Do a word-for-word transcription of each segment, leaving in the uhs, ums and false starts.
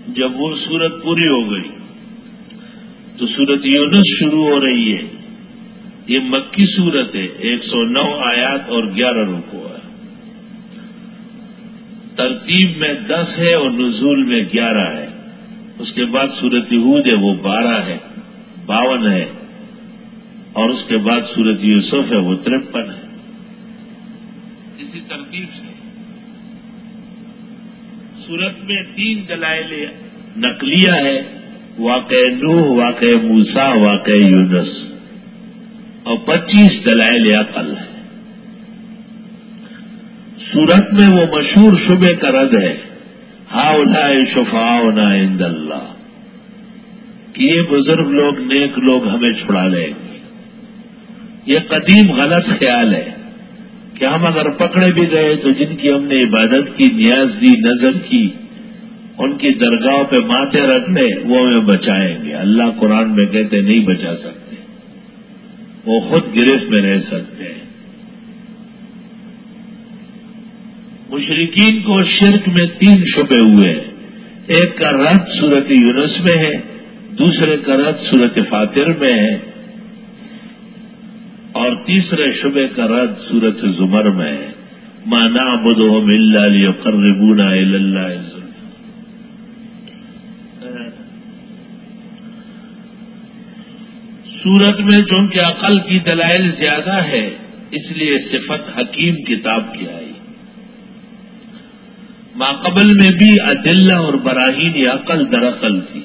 جب وہ سورت پوری ہو گئی تو سورت یونس شروع ہو رہی ہے. یہ مکی سورت ہے، ایک سو نو آیات اور گیارہ رکوع ہے. ترتیب میں دس ہے اور نزول میں گیارہ ہے. اس کے بعد سورت ہود ہے، وہ بارہ ہے، باون ہے. اور اس کے بعد سورت یوسف ہے، وہ ترپن ہے. اسی ترتیب سے سورت میں تین دلائل نقلیہ ہے، واقع نوح، واقع موسیٰ، واقع یونس، اور پچیس دلائل عقل ہے. سورت میں وہ مشہور شبے کا رد ہے، ہؤلاء شفعاؤنا عند اللہ، کہ یہ بزرگ لوگ، نیک لوگ ہمیں چھڑا لیں گے. یہ قدیم غلط خیال ہے کہ ہم اگر پکڑے بھی گئے تو جن کی ہم نے عبادت کی، نیاز دی، نظر کی، ان کی درگاہوں پہ ماتھے رکھ لے، وہ ہمیں بچائیں گے. اللہ قرآن میں کہتے نہیں بچا سکتے، وہ خود گرفت میں رہ سکتے ہیں. مشرکین کو شرک میں تین شبے ہوئے ہیں. ایک کا رد سورت یونس میں ہے، دوسرے کا رد سورت فاطر میں ہے، اور تیسرے شبے کا رد سورت زمر میں ہے. ما نعبدهم الا ليقربونا الى الله زلفى. سورت میں چونکہ عقل کی دلائل زیادہ ہے، اس لیے صفت حکیم کتاب کی آئی. ماقبل میں بھی ادلہ اور براہین عقل درعقل تھی.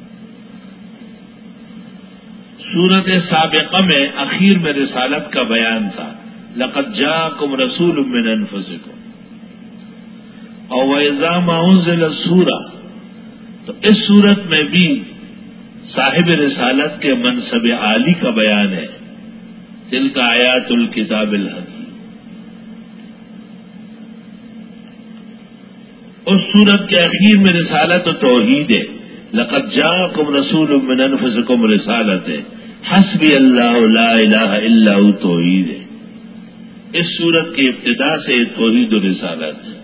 سورت سابقہ میں اخیر میں رسالت کا بیان تھا، لقد جاءکم رسول من انفسکم، اور وَإِذَا مَا أُنزِلَتْ سورہ، تو اس سورت میں بھی صاحب رسالت کے منصب عالی کا بیان ہے. تلک آیات الکتاب الحکیم. اس سورت کے اخیر میں رسالت و توحید ہے. لقد جاءکم رسول من انفسکم رسالت ہے. حسبی اللہ لا الہ الا ہو توحید ہے. اس سورت کی ابتدا سے توحید و رسالت ہے.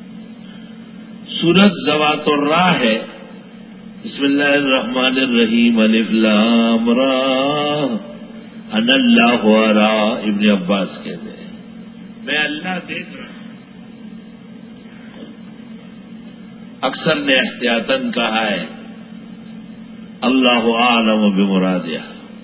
سورت ذوات الراء ہے. بسم اللہ الرحمن الرحیم. الف لام را انا اللہ ارا. ابن عباس کہتے ہیں میں اللہ دیکھ رہا ہوں. اکثر نے احتیاطاً کہا ہے اللہ اعلم بمرادہ.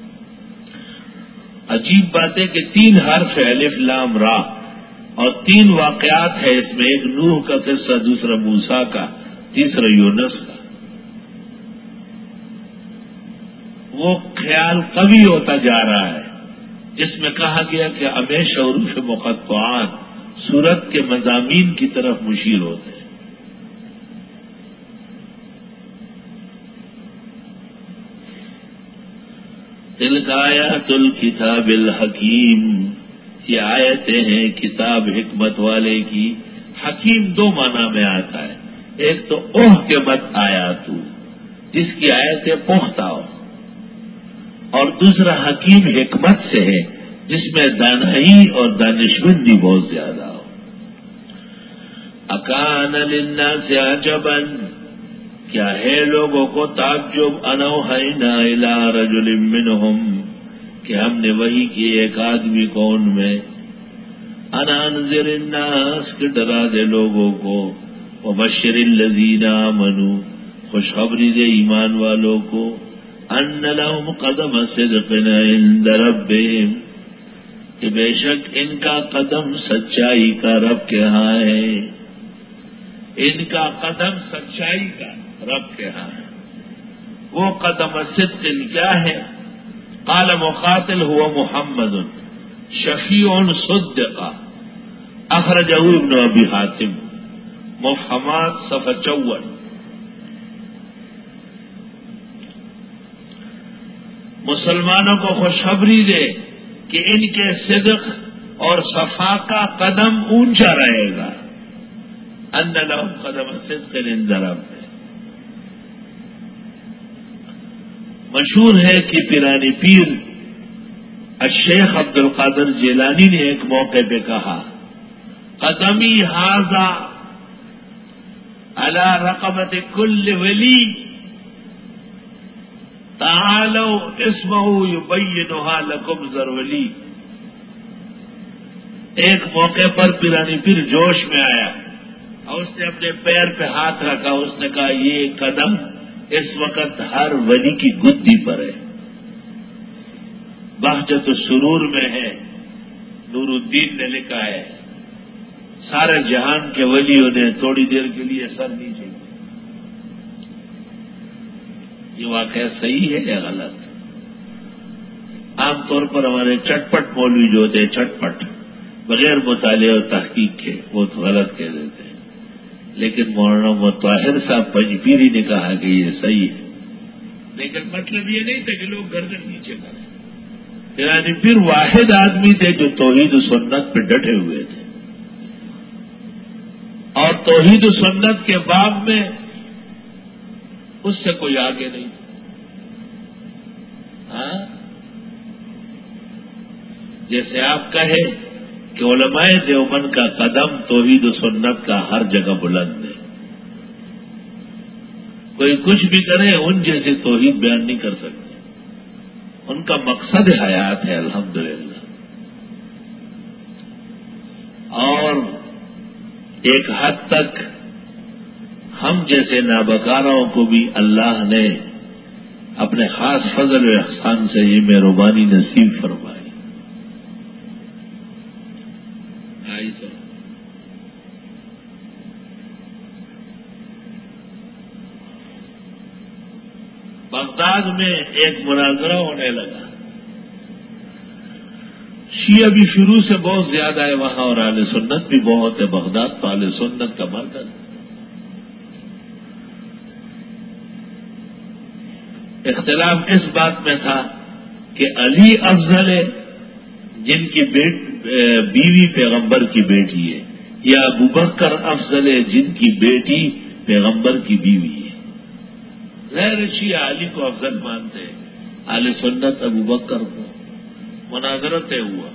عجیب بات ہے کہ تین حرف ہے، الف لام را، اور تین واقعات ہے اس میں. ایک نوح کا قصہ، دوسرا موسیٰ کا، تیسرا یونس کا. وہ خیال قوی ہوتا جا رہا ہے جس میں کہا گیا کہ ہمیشہ حروف مقطعات سورت کے مضامین کی طرف مشیر ہوتے ہیں. تلک آیات الکتاب الحکیم. یہ آیتیں ہیں کتاب حکمت والے کی. حکیم دو معنی میں آتا ہے. ایک تو اوہ کے مت آیات جس کی آیتیں پختہ ہو، اور دوسرا حکیم حکمت سے ہے جس میں دانائی اور دانشمندی بہت زیادہ ہو. اکان للناس عجبا، کیا ہے لوگوں کو تعجب، انوحینا الی رجل منہم، کہ ہم نے وحی کی ایک آدمی کو ان میں، ان انذر الناس، کہ ڈرا دے لوگوں کو، وبشر الذین آمنوا، خوشخبری دے ایمان والوں کو، ان لهم قدم صدق عند ربهم، کہ بے شک ان کا قدم سچائی کا رب کے ہاں ہے. ان کا قدم سچائی کا رب کے ہاں ہے. وہ قدم صدق کیا ہے؟ قال مقاتل هو محمد شفیع صدق، اخرجہ ابن ابی حاتم. مفہمات صفحہ چون. مسلمانوں کو خوشخبری دے کہ ان کے صدق اور صفا کا قدم اونچا رہے گا. ان لهم قدم صدق عند ربهم. مشہور ہے کہ پیرانی پیر الشیخ عبد القادر جیلانی نے ایک موقع پہ کہا، قدمی ھذا علی رقبت کل ولی تعالوا اسمہ یبینھا لکم ضرولی. ایک موقع پر پیرانی پیر جوش میں آیا اور اس نے اپنے پیر پہ ہاتھ رکھا. اس نے کہا یہ قدم اس وقت ہر ولی کی گدی پر ہے. بہجت السرور میں ہے، نور الدین نے لکھا ہے سارے جہان کے ولیوں نے تھوڑی دیر کے لیے سر نیچے. یہ واقعہ صحیح ہے یا غلط؟ عام طور پر ہمارے چٹپٹ مولوی جو ہوتے ہیں چٹپٹ بغیر مطالعے اور تحقیق کے وہ تو غلط کہہ دیتے ہیں، لیکن مولانا مطاہر صاحب پنجپیری نے کہا کہ یہ صحیح ہے. لیکن مطلب یہ نہیں تھا کہ لوگ گردن نیچے کریں. یعنی پھر واحد آدمی تھے جو توحید و سنت پہ ڈٹے ہوئے تھے، اور توحید و سنت کے باب میں اس سے کوئی آگے نہیں تھا. ہاں جیسے آپ کہے کہ علماء دیوبند کا قدم توحید و سنت کا ہر جگہ بلند ہے. کوئی کچھ بھی کرے ان جیسے توحید بیان نہیں کر سکتے. ان کا مقصد حیات ہے الحمدللہ. اور ایک حد تک ہم جیسے نابکاروں کو بھی اللہ نے اپنے خاص فضل و احسان سے یہ مہربانی نصیب فرمائی. آئی سر بغداد میں ایک مناظرہ ہونے لگا. شیعہ بھی شروع سے بہت زیادہ ہے وہاں اور اہل سنت بھی بہت ہے. بغداد تو اہل سنت کا مرکز ہے. اختلاف اس بات میں تھا کہ علی افضل ہے جن کی بیوی پیغمبر کی بیٹی ہے، یا ابوبکر افضل ہے جن کی بیٹی پیغمبر کی بیوی ہے. غیر شیعہ علی کو افضل مانتے ہیں، اہل سنت ابوبکر کو. مناظرہ طے ہوا،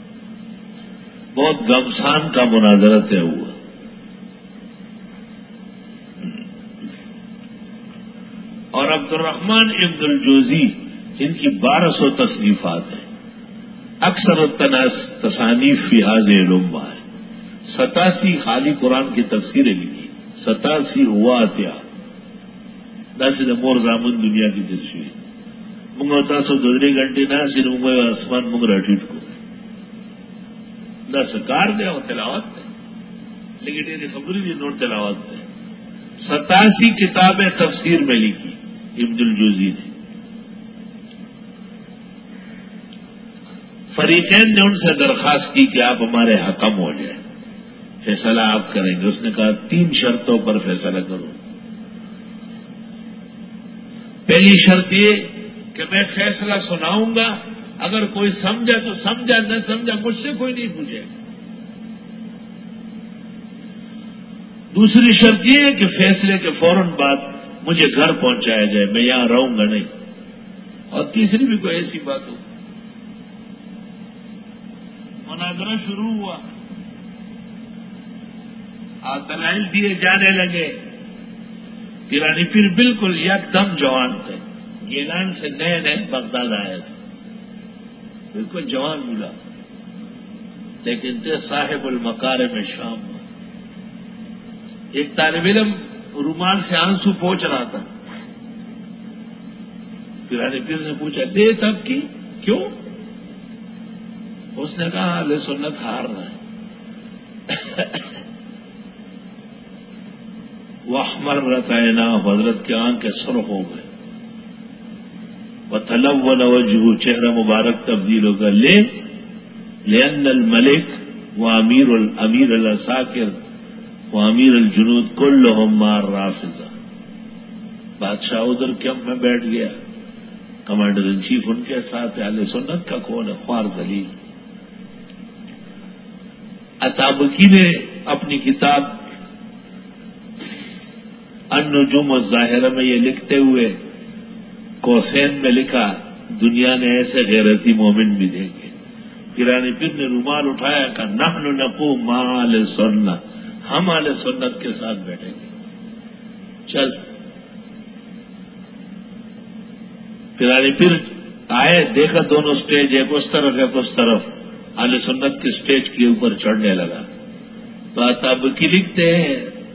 بہت گمسان کا مناظرہ طے ہوا. اور عبد الرحمن ابن الجوزی جن کی بارہ سو تصنیفات ہیں، اکثر التناس تصانیف فی هذه الامہ ہے. ستاسی خالی قرآن کی تفسیریں لکھی، ستاسی ہوا آتیا دس مور زامن دنیا کی تصویر منگوتا سو دوسری گھنٹے نہ صرف منگو آسمان منگ رٹیٹ کو دس کار دیا وہ تلاوت ہے، لیکن یہ خبر بھی نوٹ تلاوت ہے. ستاسی کتابیں تفسیر میں لکھی ابن الجوزی نے. فریقین نے ان سے درخواست کی کہ آپ ہمارے حکم ہو جائیں، فیصلہ آپ کریں گے. اس نے کہا تین شرطوں پر فیصلہ کرو. پہلی شرط یہ کہ میں فیصلہ سناؤں گا، اگر کوئی سمجھا تو سمجھا، نہ سمجھا مجھ سے کوئی نہیں پوچھے. دوسری شرط یہ ہے کہ فیصلے کے فوراً بعد مجھے گھر پہنچایا جائے، میں یہاں رہوں گا نہیں. اور تیسری بھی کوئی ایسی بات ہو. مناظرہ شروع ہوا، دلائل دیے جانے لگے. پیرانی پیر بالکل یک دم جوان تھے، گیلان سے نئے نئے بغداد آئے تھے، بالکل جوان ملا، لیکن تھے صاحب المکارم شام. ایک طالب علم رومال سے آنسو پہنچ رہا تھا. پیرانی پیر نے پوچھا دے تب کی کیوں؟ اس نے کہا اہل سنت ہار رہا ہے. واحمر رتعنا، حضرت کی آنکھیں سرخ ہو گئے. وتلون وجهه، چہرہ مبارک تبدیل ہو گیا. لے لأن الملک و امیر الامیر العساکر و امیر الجنود كلهم مع الرافضہ. بادشاہ ادھر کیمپ میں بیٹھ گیا، کمانڈر ان چیف ان کے ساتھ. اہل سنت کا کون ہے؟ خوار ذلیل. عطابکی نے اپنی کتاب النجوم الظاہرہ میں یہ لکھتے ہوئے کوسین میں لکھا دنیا نے ایسے غیرتی مومن بھی دیکھے. پیرانی پیر نے رومال اٹھایا کہ نحن نقوم مع اہل سنت، ہم اہل سنت کے ساتھ بیٹھیں گے. چل پھر پھر آئے، دیکھا دونوں اسٹیج، ایک اس طرف ایک اس طرف، اہل سنت کے اسٹیج کے اوپر چڑھنے لگا تو اتاب کی لکھتے ہیں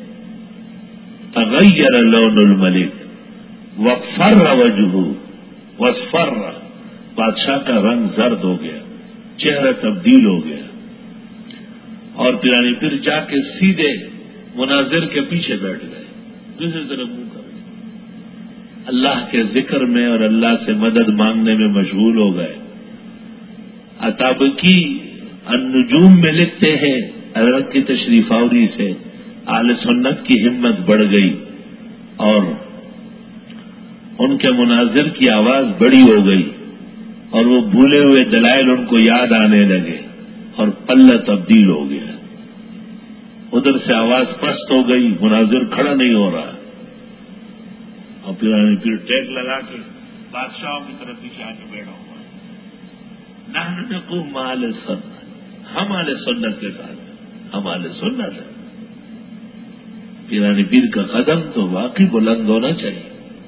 تغیر لون الملک وفر وجہہ واصفر، بادشاہ کا رنگ زرد ہو گیا، چہرہ تبدیل ہو گیا، اور پیرانی پھر جا کے سیدھے مناظر کے پیچھے بیٹھ گئے، دوسری طرف منہ کر گئے، اللہ کے ذکر میں اور اللہ سے مدد مانگنے میں مشغول ہو گئے۔ اتابکی النجوم میں لکھتے ہیں حضرت کی تشریف آوری سے اہل سنت کی ہمت بڑھ گئی اور ان کے مناظر کی آواز بڑی ہو گئی اور وہ بھولے ہوئے دلائل ان کو یاد آنے لگے اور پلہ تبدیل ہو گیا، ادھر سے آواز پست ہو گئی، مناظر کھڑا نہیں ہو رہا، اور پھر پھر ٹیک لگا کے بادشاہوں کی طرف پیچھے آ کے بیٹھا ہوا ہے۔ نحن نقوم مع اہل سنت، ہم اہل سنت کے ساتھ، ہم اہل سنت ہیں۔ پیرانی پیر کا قدم تو واقعی بلند ہونا چاہیے۔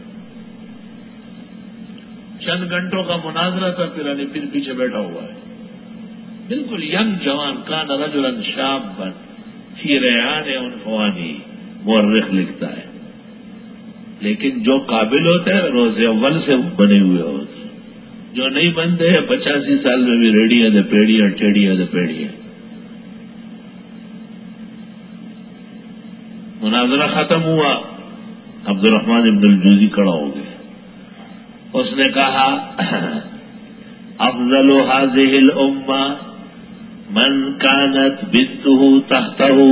چند گھنٹوں کا مناظرہ تھا، پیرانی پیر پیچھے بیٹھا ہوا ہے، بالکل ینگ جوان، کان رجلا شابا فی ریحان عنفوانی، مورخ لکھتا ہے، لیکن جو قابل ہوتے ہیں روز اول سے بنے ہوئے ہوتے ہیں، جو نہیں بنتے ہیں پچاسی سال میں بھی ریڑیاں دے پیڑیاں ٹیڑیاں دے پیڑیاں۔ مناظرہ ختم ہوا، عبد الرحمن ابن الجوزی کھڑا ہو گیا، اس نے کہا افضل هذه الامه من كانت بنته تحته،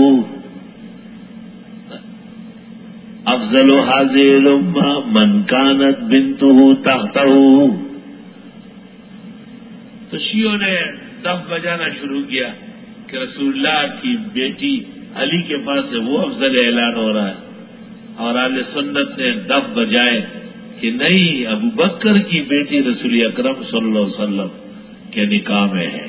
افضل هذه الامه من كانت بنته تحته۔ تو شیعوں نے دف بجانا شروع کیا کہ رسول اللہ کی بیٹی علی کے پاس سے وہ افضل اعلان ہو رہا ہے، اور اہل سنت نے دف بجائے کہ نہیں، ابو بکر کی بیٹی رسول اکرم صلی اللہ علیہ وسلم کے نکاح میں ہے،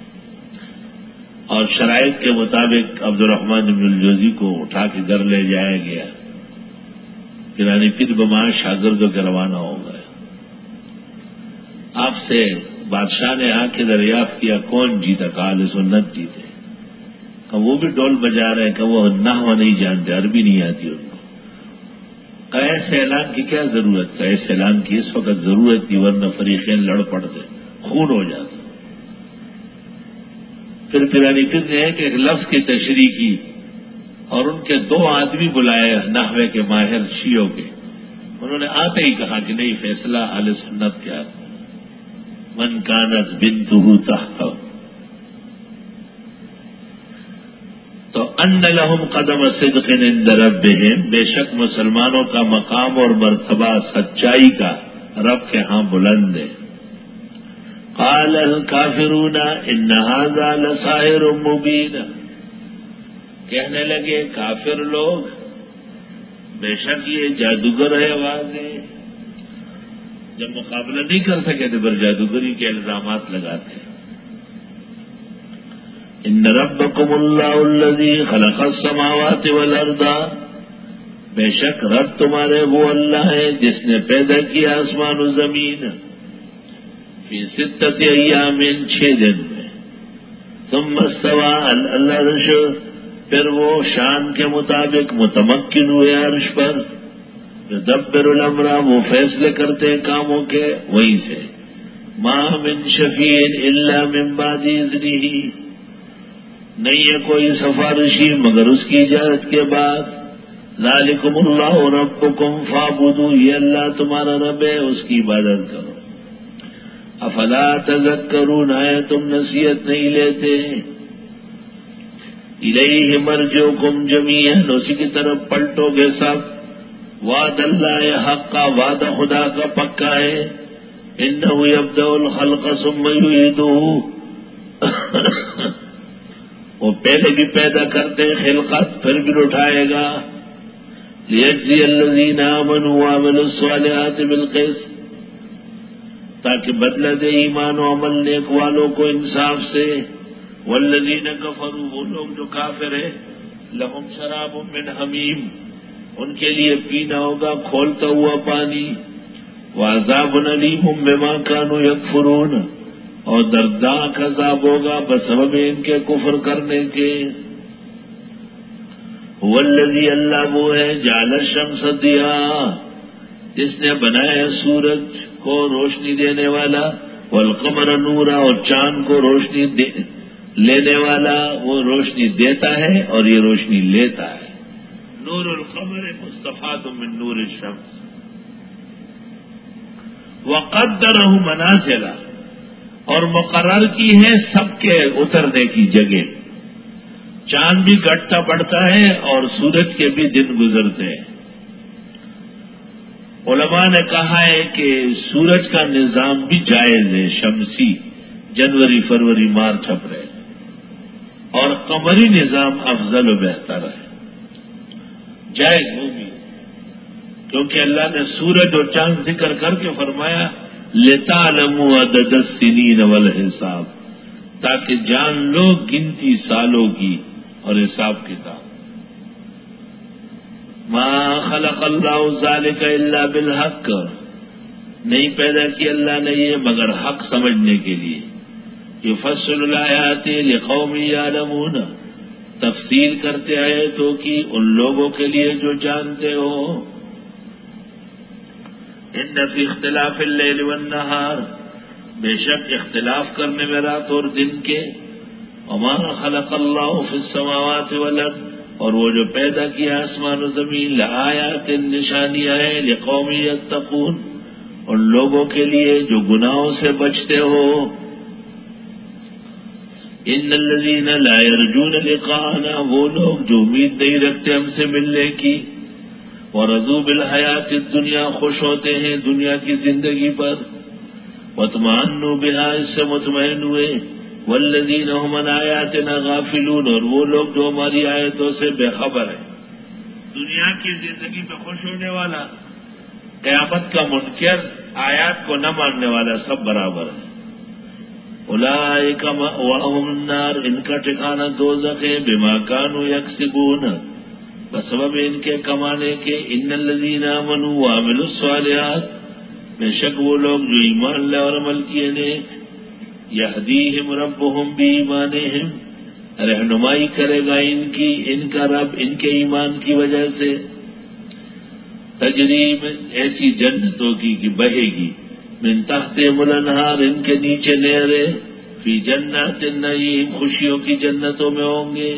اور شرائط کے مطابق عبد الرحمن بن الجوزی کو اٹھا کے گھر لے جایا گیا، پھر پھر بما شاگردوں کے روانہ ہو گئے۔ آپ سے بادشاہ نے آ کے دریافت کیا کون جیتا، کہا اہل سنت جیتے، کہ وہ بھی ڈول بجا رہے، کہ وہ نحو نہیں جانتے، عربی نہیں آتی ان کو، کہ ایسے اعلان کی کیا ضرورت، کہ ایسے اعلان کی اس وقت ضرورت تھی، ورنہ فریقین لڑ پڑتے، خون ہو جاتا۔ پھر پیرانی پیر نے ایک ایک لفظ کی تشریح کی اور ان کے دو آدمی بلائے نحوے کے ماہر شیعوں کے، انہوں نے آتے ہی کہا کہ نہیں، فیصلہ اہل سنت کیا، من کانت بنتہ تحتہ، تو ان لہم قدم صدق عند ربہم، بے شک مسلمانوں کا مقام اور مرتبہ سچائی کا رب کے ہاں بلند ہے۔ قال الکافرون ان ھذا لساحر مبین، کہنے لگے کافر لوگ بے شک یہ جادوگر ہے واضح، جب مقابلہ نہیں کر سکے تو پھر جادوگری کے الزامات لگاتے ہیں۔ ان ربکم اللہ الذی خلق السماوات والارض، بے شک رب تمہارے وہ اللہ ہے جس نے پیدا کیا آسمان و زمین، فی ستۃ ایام، چھ دن میں، ثم استوى علی العرش، پھر وہ شان کے مطابق متمکن ہوئے عرش پر، یدبر الامر، وہ فیصلے کرتے ہیں کاموں کے، وہیں سے، ما من شفیع الا من بعد اذنہ، نہیں ہے کوئی سفارشی مگر اس کی اجازت کے بعد، ذالکم اللہ ربکم فاعبدوہ، یہ اللہ تمہارا رب ہے، اس کی عبادت کرو۔ افلا تذکرون، آئے تم نصیحت نہیں لیتے؟ الیہ مرجعکم جمیعا، اسی کی طرف پلٹو گے سب، وعد اللہ حق، وعدہ خدا کا پکا ہے، انہ یبدأ الخلق ثم یعیدہ، وہ پہلے بھی پیدا کرتے ہیں خلقت پھر بھی لوٹائے گا، لیجزی الذین آمنوا وعملوا الصالحات بالقسط، تاکہ بدلہ دے ایمان و عمل نیک والوں کو انصاف سے، والذین کفروا، وہ لوگ جو کافر ہیں، لہم شراب من حمیم، ان کے لیے پینا ہوگا کھولتا ہوا پانی. وعذاب علیم بما كانوا یکفرون، اور دردناک عذاب ہوگا بسبب ان کے کفر کرنے کے. هو الذی، اللہ وہ ہے، جعل الشمس ضیاء، جس نے بنایا سورج کو روشنی دینے والا، والقمر نورا، اور چاند کو روشنی دے لینے والا. وہ روشنی دیتا ہے اور یہ روشنی لیتا ہے. نور القمر مستفاد من نور الشمس. وقدرہ منازل، اور مقرر کی ہے سب کے اترنے کی جگہ. چاند بھی گھٹتا بڑھتا ہے اور سورج کے بھی دن گزرتے ہیں. علماء نے کہا ہے کہ سورج کا نظام بھی جائز ہے، شمسی، جنوری فروری مارچ اپریل، اور قمری نظام افضل و بہتر ہے. جائز ہوگی کیونکہ اللہ نے سورج اور چاند ذکر کر کے فرمایا لِتَعْلَمُوا عَدَدَ السِّنِينَ وَالْحِسَابَ، تاکہ جان لو گنتی سالوں کی اور حساب کتاب. ما خلق اللہ ذالک الا بالحق، نہیں پیدا کیا اللہ نے یہ مگر حق سمجھنے کے لیے. یفصل الآیات لقوم یعلمون، تفصیل کرتے آئے تو کہ ان لوگوں کے لیے جو جانتے ہو. ان فی اختلاف اللیل والنہار، بے شک اختلاف کرنے میں رات اور دن کے. وما خلق اللہ فی السماوات والارض، اور وہ جو پیدا کیا آسمان و زمین، لآیات، نشانیاں ہیں، لقوم یتقون، ان لوگوں کے لیے جو گناہوں سے بچتے ہو. ان الذین لا یرجون لقاءنا، وہ لوگ جو امید نہیں رکھتے ہم سے ملنے کی. ورضوا بالحیات الدنیا، خوش ہوتے ہیں دنیا کی زندگی پر. واطمأنوا بها، اس سے مطمئن ہوئے. والذین هم عن آیاتنا غافلون، اور وہ لوگ جو ہماری آیتوں سے بے خبر ہیں. دنیا کی زندگی میں خوش ہونے والا، قیامت کا منکر، آیات کو نہ ماننے والا، سب برابر ہے. اولئک مأواہم النار، ان کا ٹھکانہ دوزخ ہے. بما کانوا یکسبون، بسبب ان کے کمانے کے. ان الذین آمنوا وعملوا الصالحات، بے شک وہ لوگ جو ایمان لے اور عمل کیے نے. یہدیہم ربہم بایمانہم، رہنمائی کرے گا ان کی ان کا رب ان کے ایمان کی وجہ سے. تجریب، ایسی جنتوں کی کہ بہے گی. من تحتہم الانہار، ان کے نیچے نہریں. فی جنات النعیم، خوشیوں کی جنتوں میں ہوں گے.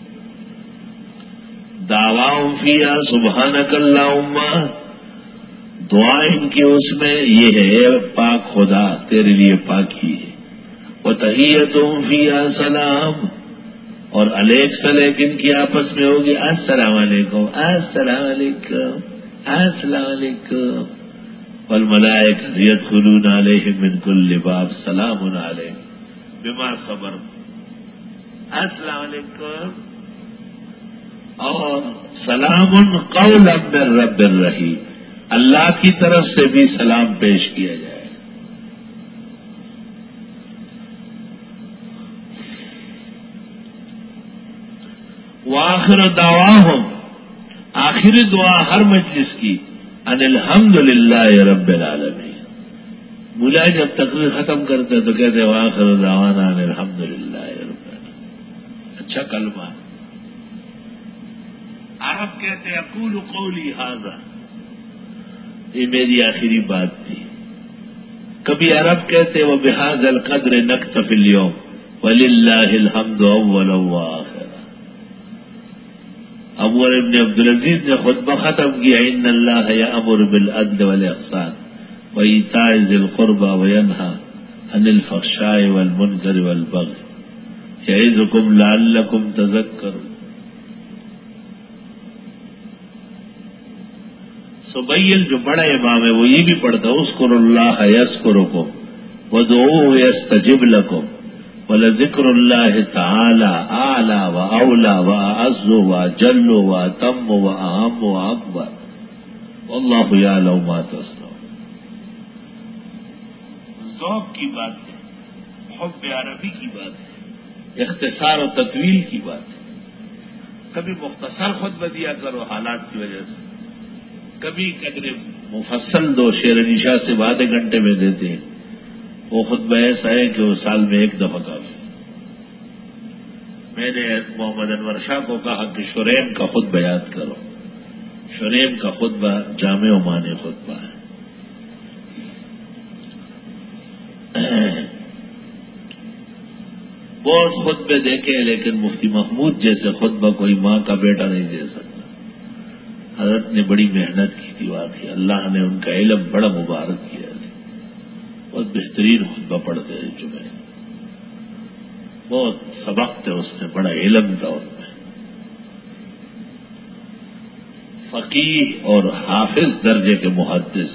دعواہم فیہا سبحانک اللہم، دعا ان کی اس میں یہ ہے اے پاک خدا تیرے لیے پاکی ہے. وتحیتہم فیہا سلام، اور علیک سلیک ان کی آپس میں ہوگی السلام علیکم السلام علیکم السلام علیکم. والملائکۃ یدخلون علیہم من کل باب سلام علیکم بما صبرتم. السلام علیکم، اور سلام قولا من رب الرحیم، اللہ کی طرف سے بھی سلام پیش کیا جائے. وآخر دعواہم، آخری دعا ہر مجلس کی، ان الحمد للہ رب العالمین. بلا جب تقریر ختم کرتے تو کہتے وآخر دعوانا ان الحمد للہ رب العالمین. اچھا کلمہ. عرب کہتے اقول قولی ھذا، یہ میری آخری بات تھی. کبھی عرب کہتے وبہذا القدر نکتفی اليوم وللہ الحمد اولا وآخرا. ابو ابن عبدالعزیز نے خطبہ ختم کیا ان اللہ یأمر بالعدل والاحسان وایتاء ذی القربى وینہی عن الفحشاء والمنکر والبغی یعظکم لعلکم تذکرون. سبیل جو بڑا امام ہے وہ یہ بھی پڑھتا اذکروا اللہ یذکرکم وادعوہ یستجب لکم ولذکر اللہ تعالی اعلی و اولی و اعز و اجل و اتم و اہم و اکبر واللہ یعلم ما تصنعون. ذوق کی بات ہے، حب عربی کی بات ہے، اختصار و تطویل کی بات ہے. کبھی مختصر خطبہ دیا کرو حالات کی وجہ سے. کبھی قدر مفصل دو شعر نشا سے آدھے گھنٹے میں دیتے ہیں، وہ خطبہ ایسا ہے کہ وہ سال میں ایک دفعہ کافی۔ میں نے محمد انور شاہ کو کہا کہ شریم کا خطبہ یاد کرو، شریم کا خطبہ جامع و معنی خطبہ ہے۔ بہت خطبے دیکھے لیکن مفتی محمود جیسے خطبہ کوئی ماں کا بیٹا نہیں دے سکتا۔ حضرت نے بڑی محنت کی تھی، واقعی اللہ نے ان کا علم بڑا مبارک کیا تھا، بہت بہترین خطبہ پڑھتے تھے جمعے، بہت سبق تھے اس میں، بڑا علم تھا ان میں، فقیہ اور حافظ درجے کے محدث۔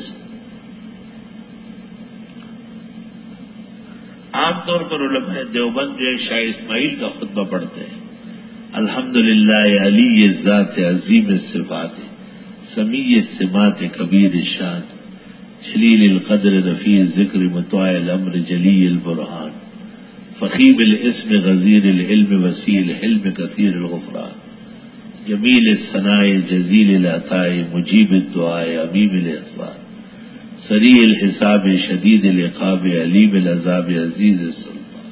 عام طور پر علماء دیوبند جو شاہ اسماعیل کا خطبہ پڑھتے ہیں، الحمدللہ علی ذات عظیم الصفات سمیع السمات کبیر الشان جلیل القدر رفیع الذکر مطاع الامر جلی البرہان فخیب الاسم غزیر العلم وسیع الحلم کثیر الغفران جمیل الثناء جزیل العطاء مجیب الدعاء عمیم الاحسان سریع الحساب شدید العقاب علیم العذاب عزیز السلطان۔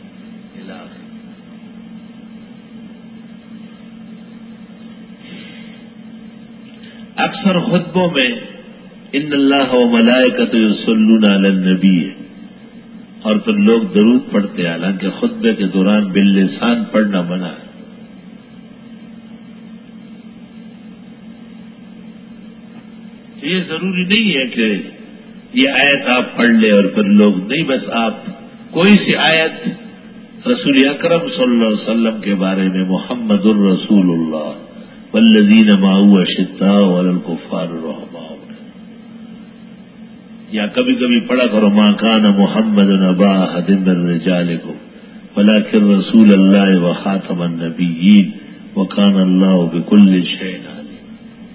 اکثر خطبوں میں ان اللہ و ملائکۃ یصلون علی النبی اور پھر لوگ درود پڑھتے، حالانکہ خطبے کے دوران باللسان پڑھنا منع ہے۔ یہ ضروری نہیں ہے کہ یہ آیت آپ پڑھ لیں اور پھر لوگ نہیں، بس آپ کوئی سی آیت رسول اکرم صلی اللہ علیہ وسلم کے بارے میں، محمد الرسول اللہ والذین معه اشداء علی الکفار رحماء، یا کبھی کبھی پڑھا کرو ما کان محمد ابا احد من رجالکم ولکن رسول اللہ وخاتم النبیین وکان اللہ بکل شیء علیم،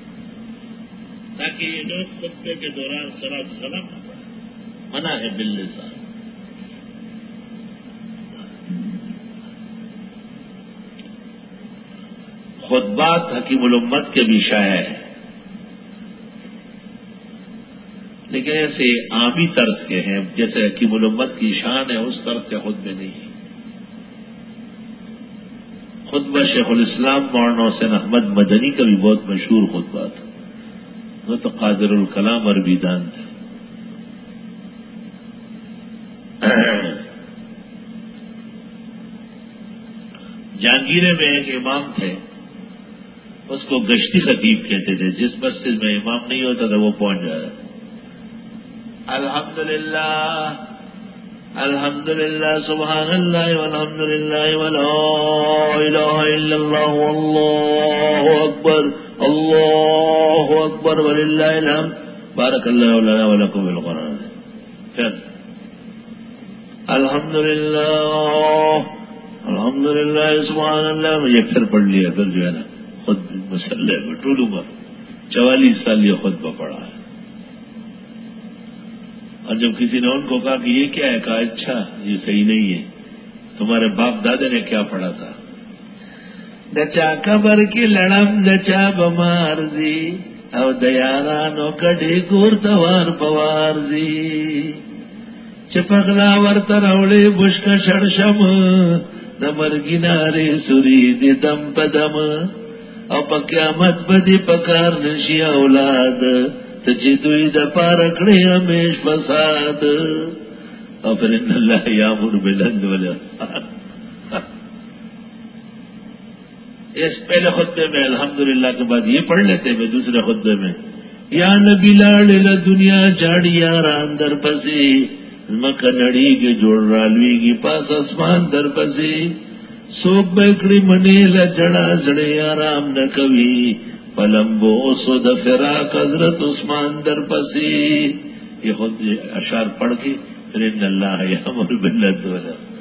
تاکہ یہ لوگ خطبے کے دوران صلاۃ و سلام نہ پڑھیں، منع ہے باللسان۔ خطبات حکیم الامت کے بھی شائع ہیں، لیکن ایسے عامی طرز کے ہیں، جیسے حکیم الامت کی شان ہے اس طرز کے خطبے نہیں ہیں۔ خطبہ شیخ الاسلام مولانا حسین احمد مدنی کا بھی بہت مشہور خطبہ تھا، وہ تو قادر الکلام عربی دان تھے۔ جہانگیرے میں ایک امام تھے، اس کو گشتی خطیب کہتے تھے، جس مسجد میں امام نہیں ہوتا تھا وہ پہنچ جاتا۔ الحمدللہ الحمدللہ سبحان اللہ والحمدللہ ولا الہ الا اللہ واللہ اکبر اللہ اکبر وللہ الحمد بارک اللہ لنا ولکم بالقرآن۔ پھر الحمدللہ الحمدللہ سبحان اللہ، یہ پھر پڑھ لیا، پھر جو ہے نا خود مسلح میں ٹول عمر چوالیس سال یہ خطبہ پڑھا ہے۔ اور جب کسی نے ان کو کہا کہ یہ کیا ہے، کہا اچھا یہ صحیح نہیں ہے، تمہارے باپ دادے نے کیا پڑھا تھا؟ دچا قبر کی لڑم دچا بمار دی او دیارانو کڈی گور توار پوار دی چپغلا ورتر اوڑے بشک شڑشم دمر گنارے سوری دی دم پدم او پا قیامت بدی پکار نشی اولاد تجی دوی دا پارکڑی ہمیش فساد اور پھر ان اللہ یامر بالعدل والاحسان۔ اس پہلے خطبے میں الحمدللہ کے بعد یہ پڑھ لیتے میں دوسرے خطبے میں یا نبی لاڑ دنیا جاڑیا ران در پسی مکہ نڑی کے جوڑ رالوی کی پاس اسمان در پسی سوک بیکڑی منی لجڑا زڑے آرام نہ کبھی پلمبو سود فراق حضرت عثمان در پسی۔ یہ خود اشعار پڑھ کے پھر ان اللہ یامر بالعدل والاحسان۔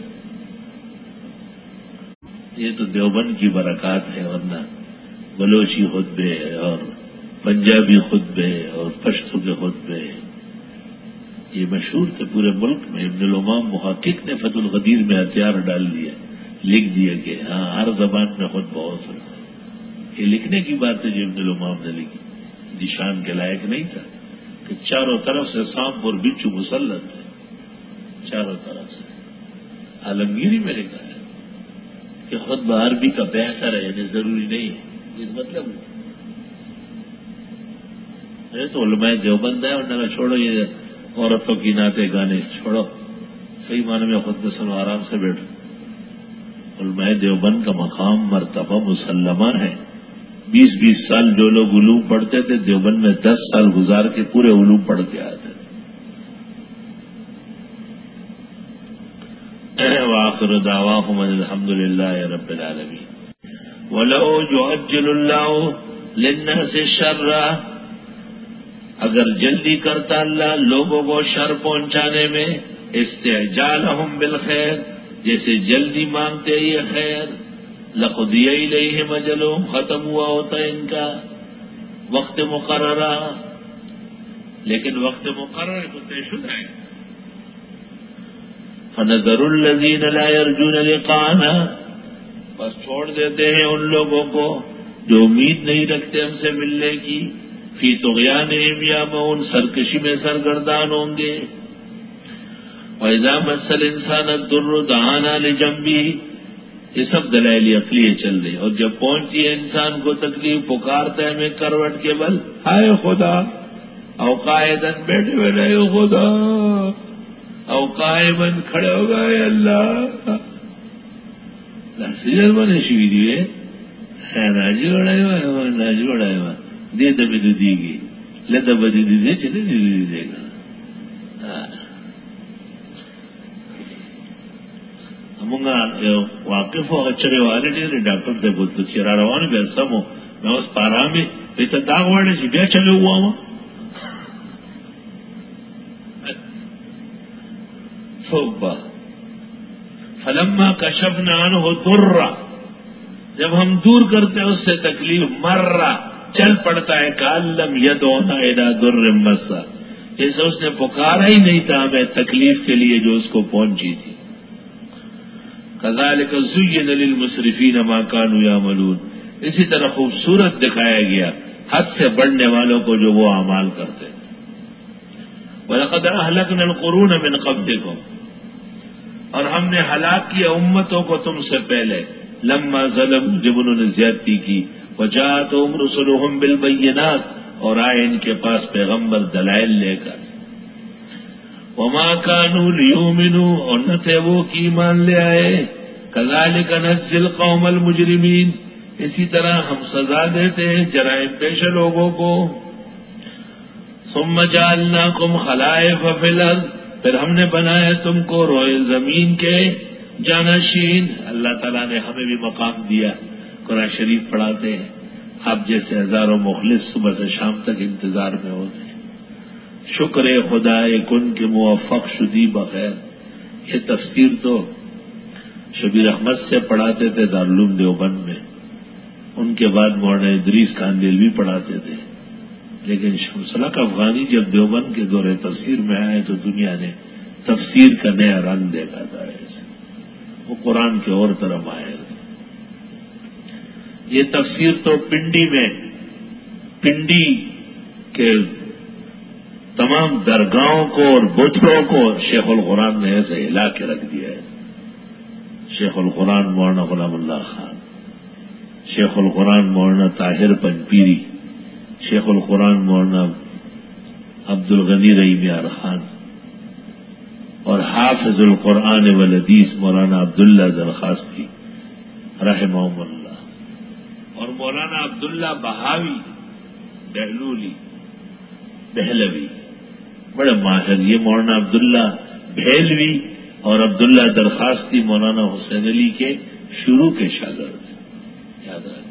یہ تو دیوبند کی برکات ہے، ورنہ بلوچی خطبے اور پنجابی خطبے اور پشتو کے خطبے یہ مشہور تھے پورے ملک میں۔ ابن الامام محقق نے فتح القدیر میں ہتھیار ڈال دیا، لکھ دیا کہ ہاں ہر زبان میں خطبہ ہو سکتا ہے۔ یہ لکھنے کی بات ہے جو ابن الامام نے لکھی، نشان کے لائق نہیں تھا کہ چاروں طرف سے سانپ اور بچھو مسلط ہے، چاروں طرف سے۔ عالمگیری میں لکھا ہے کہ خود عربی کا بہتر ہے، یعنی ضروری نہیں ہے، اس مطلب نہیں۔ یہ تو علماء دیوبند ہے، اور چھوڑو یہ عورتوں کی نعتیں گانے چھوڑو، صحیح معنی میں خود بسلو آرام سے بیٹھو۔ علماء دیوبند کا مقام مرتبہ مسلمہ ہے۔ بیس بیس سال جو لوگ علوم پڑھتے تھے دیوبند میں دس سال گزار کے پورے علوم پڑھ کے آتے تھے۔ وآخر دعواہم الحمد للہ رب العالمین۔ وَلَوْ يُعَجِّلُ اللَّهُ لِلنَّاسِ الشَّرَّ، اگر جلدی کرتا اللہ لوگوں کو شر پہنچانے میں، استعجالہم بالخیر، جیسے جلدی مانگتے یہ خیر، لقضی الیہم اجلہم، ختم ہوا ہوتا ہے ان کا وقت مقررہ، لیکن وقت مقرر تو طے شدہ ہے۔ فنظر الذین لا یرجون لقاءنا، بس چھوڑ دیتے ہیں ان لوگوں کو جو امید نہیں رکھتے ہم سے ملنے کی، فی طغیانہم یعمہون، سرکشی میں سرگردان ہوں گے۔ وَإِذَا مَسَّ الْإِنسَانَ الضُّرُّ دَعَانَا لِجَنبِهِ، یہ سب دلائل عقلیہ چل رہی، اور جب پہنچی ہے انسان کو تکلیف پکارتا ہے ہمیں کروٹ کے بل، ہائے خدا، او قائدن بیٹھے ہوئے رہے ہو خدا، او قائمن کھڑے ہو گئے اللہ، سیجر بنے شوی دیئے راجی وڑائی ہوا راجی وڑائی ہوا دے دبی دو دی گی لے بدی دی دے چلے دی دی دے گا۔ ہمگا واقف ہو اچھے والے ڈیرے ڈاکٹر دے بولتے چرا روان بے سمو میں اس پارا میں بیتا داغ واڑے سی بیا چلے ہوا ہوا توبہ۔ فلما کشفنا عنہ ضرہ، جب ہم دور کرتے ہیں اس سے تکلیف، مرہ چل پڑتا ہے، کالم یدعونا الی ضر مسا، جیسے اس نے پکارا ہی نہیں تھا ہمیں تکلیف کے لیے جو اس کو پہنچی تھی۔ کذالک زین للمسرفین ما کانوا یعملون، اسی طرح خوبصورت دکھایا گیا حد سے بڑھنے والوں کو جو وہ اعمال کرتے ہیں۔ وَلَقَدْ أَهْلَكْنَا الْقُرُونَ مِنْ قَبْلِكُمْ، اور ہم نے ہلاک کیا امتوں کو تم سے پہلے، لما ظلم، جب انہوں نے زیادتی کی، وجاءتہم رسلہم بالبینات، اور آئے ان کے پاس پیغمبر دلائل لے کر، وما كانوا ليؤمنوا، اور نہ تھے وہ کہ ایمان لے آئے، كذلك نجزي القوم المجرمین، اسی طرح ہم سزا دیتے ہیں جرائم پیشہ لوگوں کو۔ ثم جعلناكم خلائف في الارض، پھر ہم نے بنایا تم کو روئے زمین کے جانشین، اللہ تعالیٰ نے ہمیں بھی مقام دیا، قرآن شریف پڑھاتے ہیں، آپ جیسے ہزاروں مخلص صبح سے شام تک انتظار میں ہوتے ہیں۔ شکر خدا کن کے موفق شدی بغیر، یہ تفسیر تو شبیر احمد سے پڑھاتے تھے دارالعلوم دیوبند میں، ان کے بعد مولانا ادریس کاندیلوی پڑھاتے تھے، لیکن شمس الحق افغانی جب دیوبند کے دور تفسیر میں آئے تو دنیا نے تفسیر کا نیا رنگ دیکھا تھا، ایسے وہ قرآن کے اور طرف آئے تھے۔ یہ تفسیر تو پنڈی میں، پنڈی کے تمام درگاہوں کو اور بتوں کو شیخ القرآن نے ایسے ہلا کے رکھ دیا ہے۔ شیخ القرآن مولانا غلام اللہ خان، شیخ القرآن مولانا طاہر پنپیری، شیخ القرآن مولانا عبد الغنی رحیمیار خان، اور حافظ القرآن والحدیث مولانا عبداللہ درخواستی رحمہم اللہ، اور مولانا عبداللہ بہاوی بہلولی بہلوی، بڑے ماہر، یہ مولانا عبداللہ بہلوی اور عبداللہ درخواستی مولانا حسین علی کے شروع کے شاگرد، یاد رکھیں۔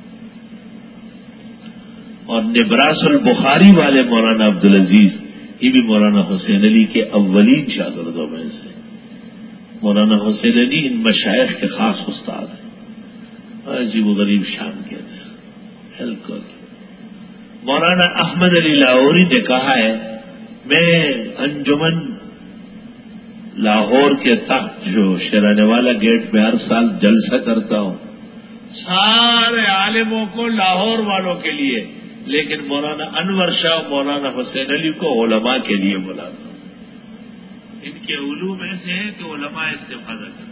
اور نبراس البخاری والے مولانا عبدالعزیز، یہ بھی مولانا حسین علی کے اولین شاگردوں میں سے۔ مولانا حسین علی ان مشائخ کے خاص استاد ہیں، عجیب و غریب شان کے تھے بالکل۔ مولانا احمد علی لاہوری نے کہا ہے، میں انجمن لاہور کے تخت جو شیرانے والا گیٹ میں ہر سال جلسہ کرتا ہوں، سارے عالموں کو لاہور والوں کے لیے لیکن مولانا انور شاہ مولانا حسین علی کو علماء کے لیے بلاتا ہوں. ان کے علوم ایسے ہیں کہ علماء استفادہ کریں.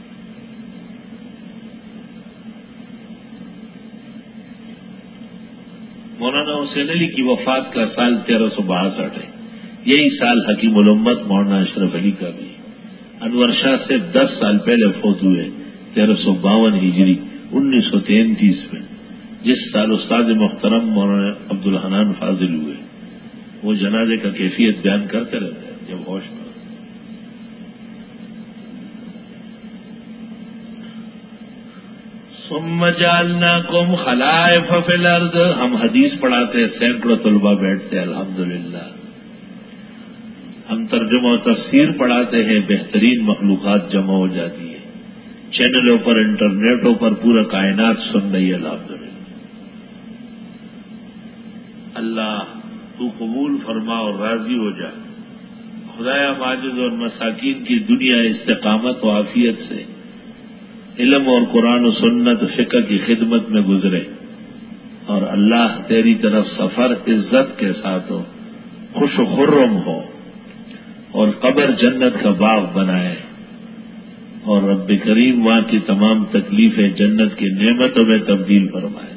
مولانا حسین علی کی وفات کا سال تیرہ سو باسٹھ ہے. یہی سال حکیم الامت مولانا اشرف علی کا بھی. انور شاہ سے دس سال پہلے فوت ہوئے تیرہ سو باون ہجری انیس سو تینتیس میں، جس سال استاد محترم مولانا عبد الحنان فاضل ہوئے. وہ جنازے کا کیفیت بیان کرتے رہتے ہیں جب ہوش میں. ثم جعلناکم خلائف فی الارض. ہم حدیث پڑھاتے ہیں، سینکڑوں طلباء بیٹھتے ہیں الحمدللہ. ہم ترجمہ و تفسیر پڑھاتے ہیں، بہترین مخلوقات جمع ہو جاتی ہے. چینلوں پر، انٹرنیٹوں پر پورا کائنات سن رہی ہے الحمدللہ. اللہ تو قبول فرما اور راضی ہو جا. خدایا ماجد اور مساکین کی دنیا استقامت و عافیت سے علم اور قرآن و سنت فقہ کی خدمت میں گزرے، اور اللہ تیری طرف سفر عزت کے ساتھ ہو، خوش و خرم ہو، اور قبر جنت کا باغ بنائے، اور رب کریم وہاں کی تمام تکلیفیں جنت کی نعمتوں میں تبدیل فرمائے.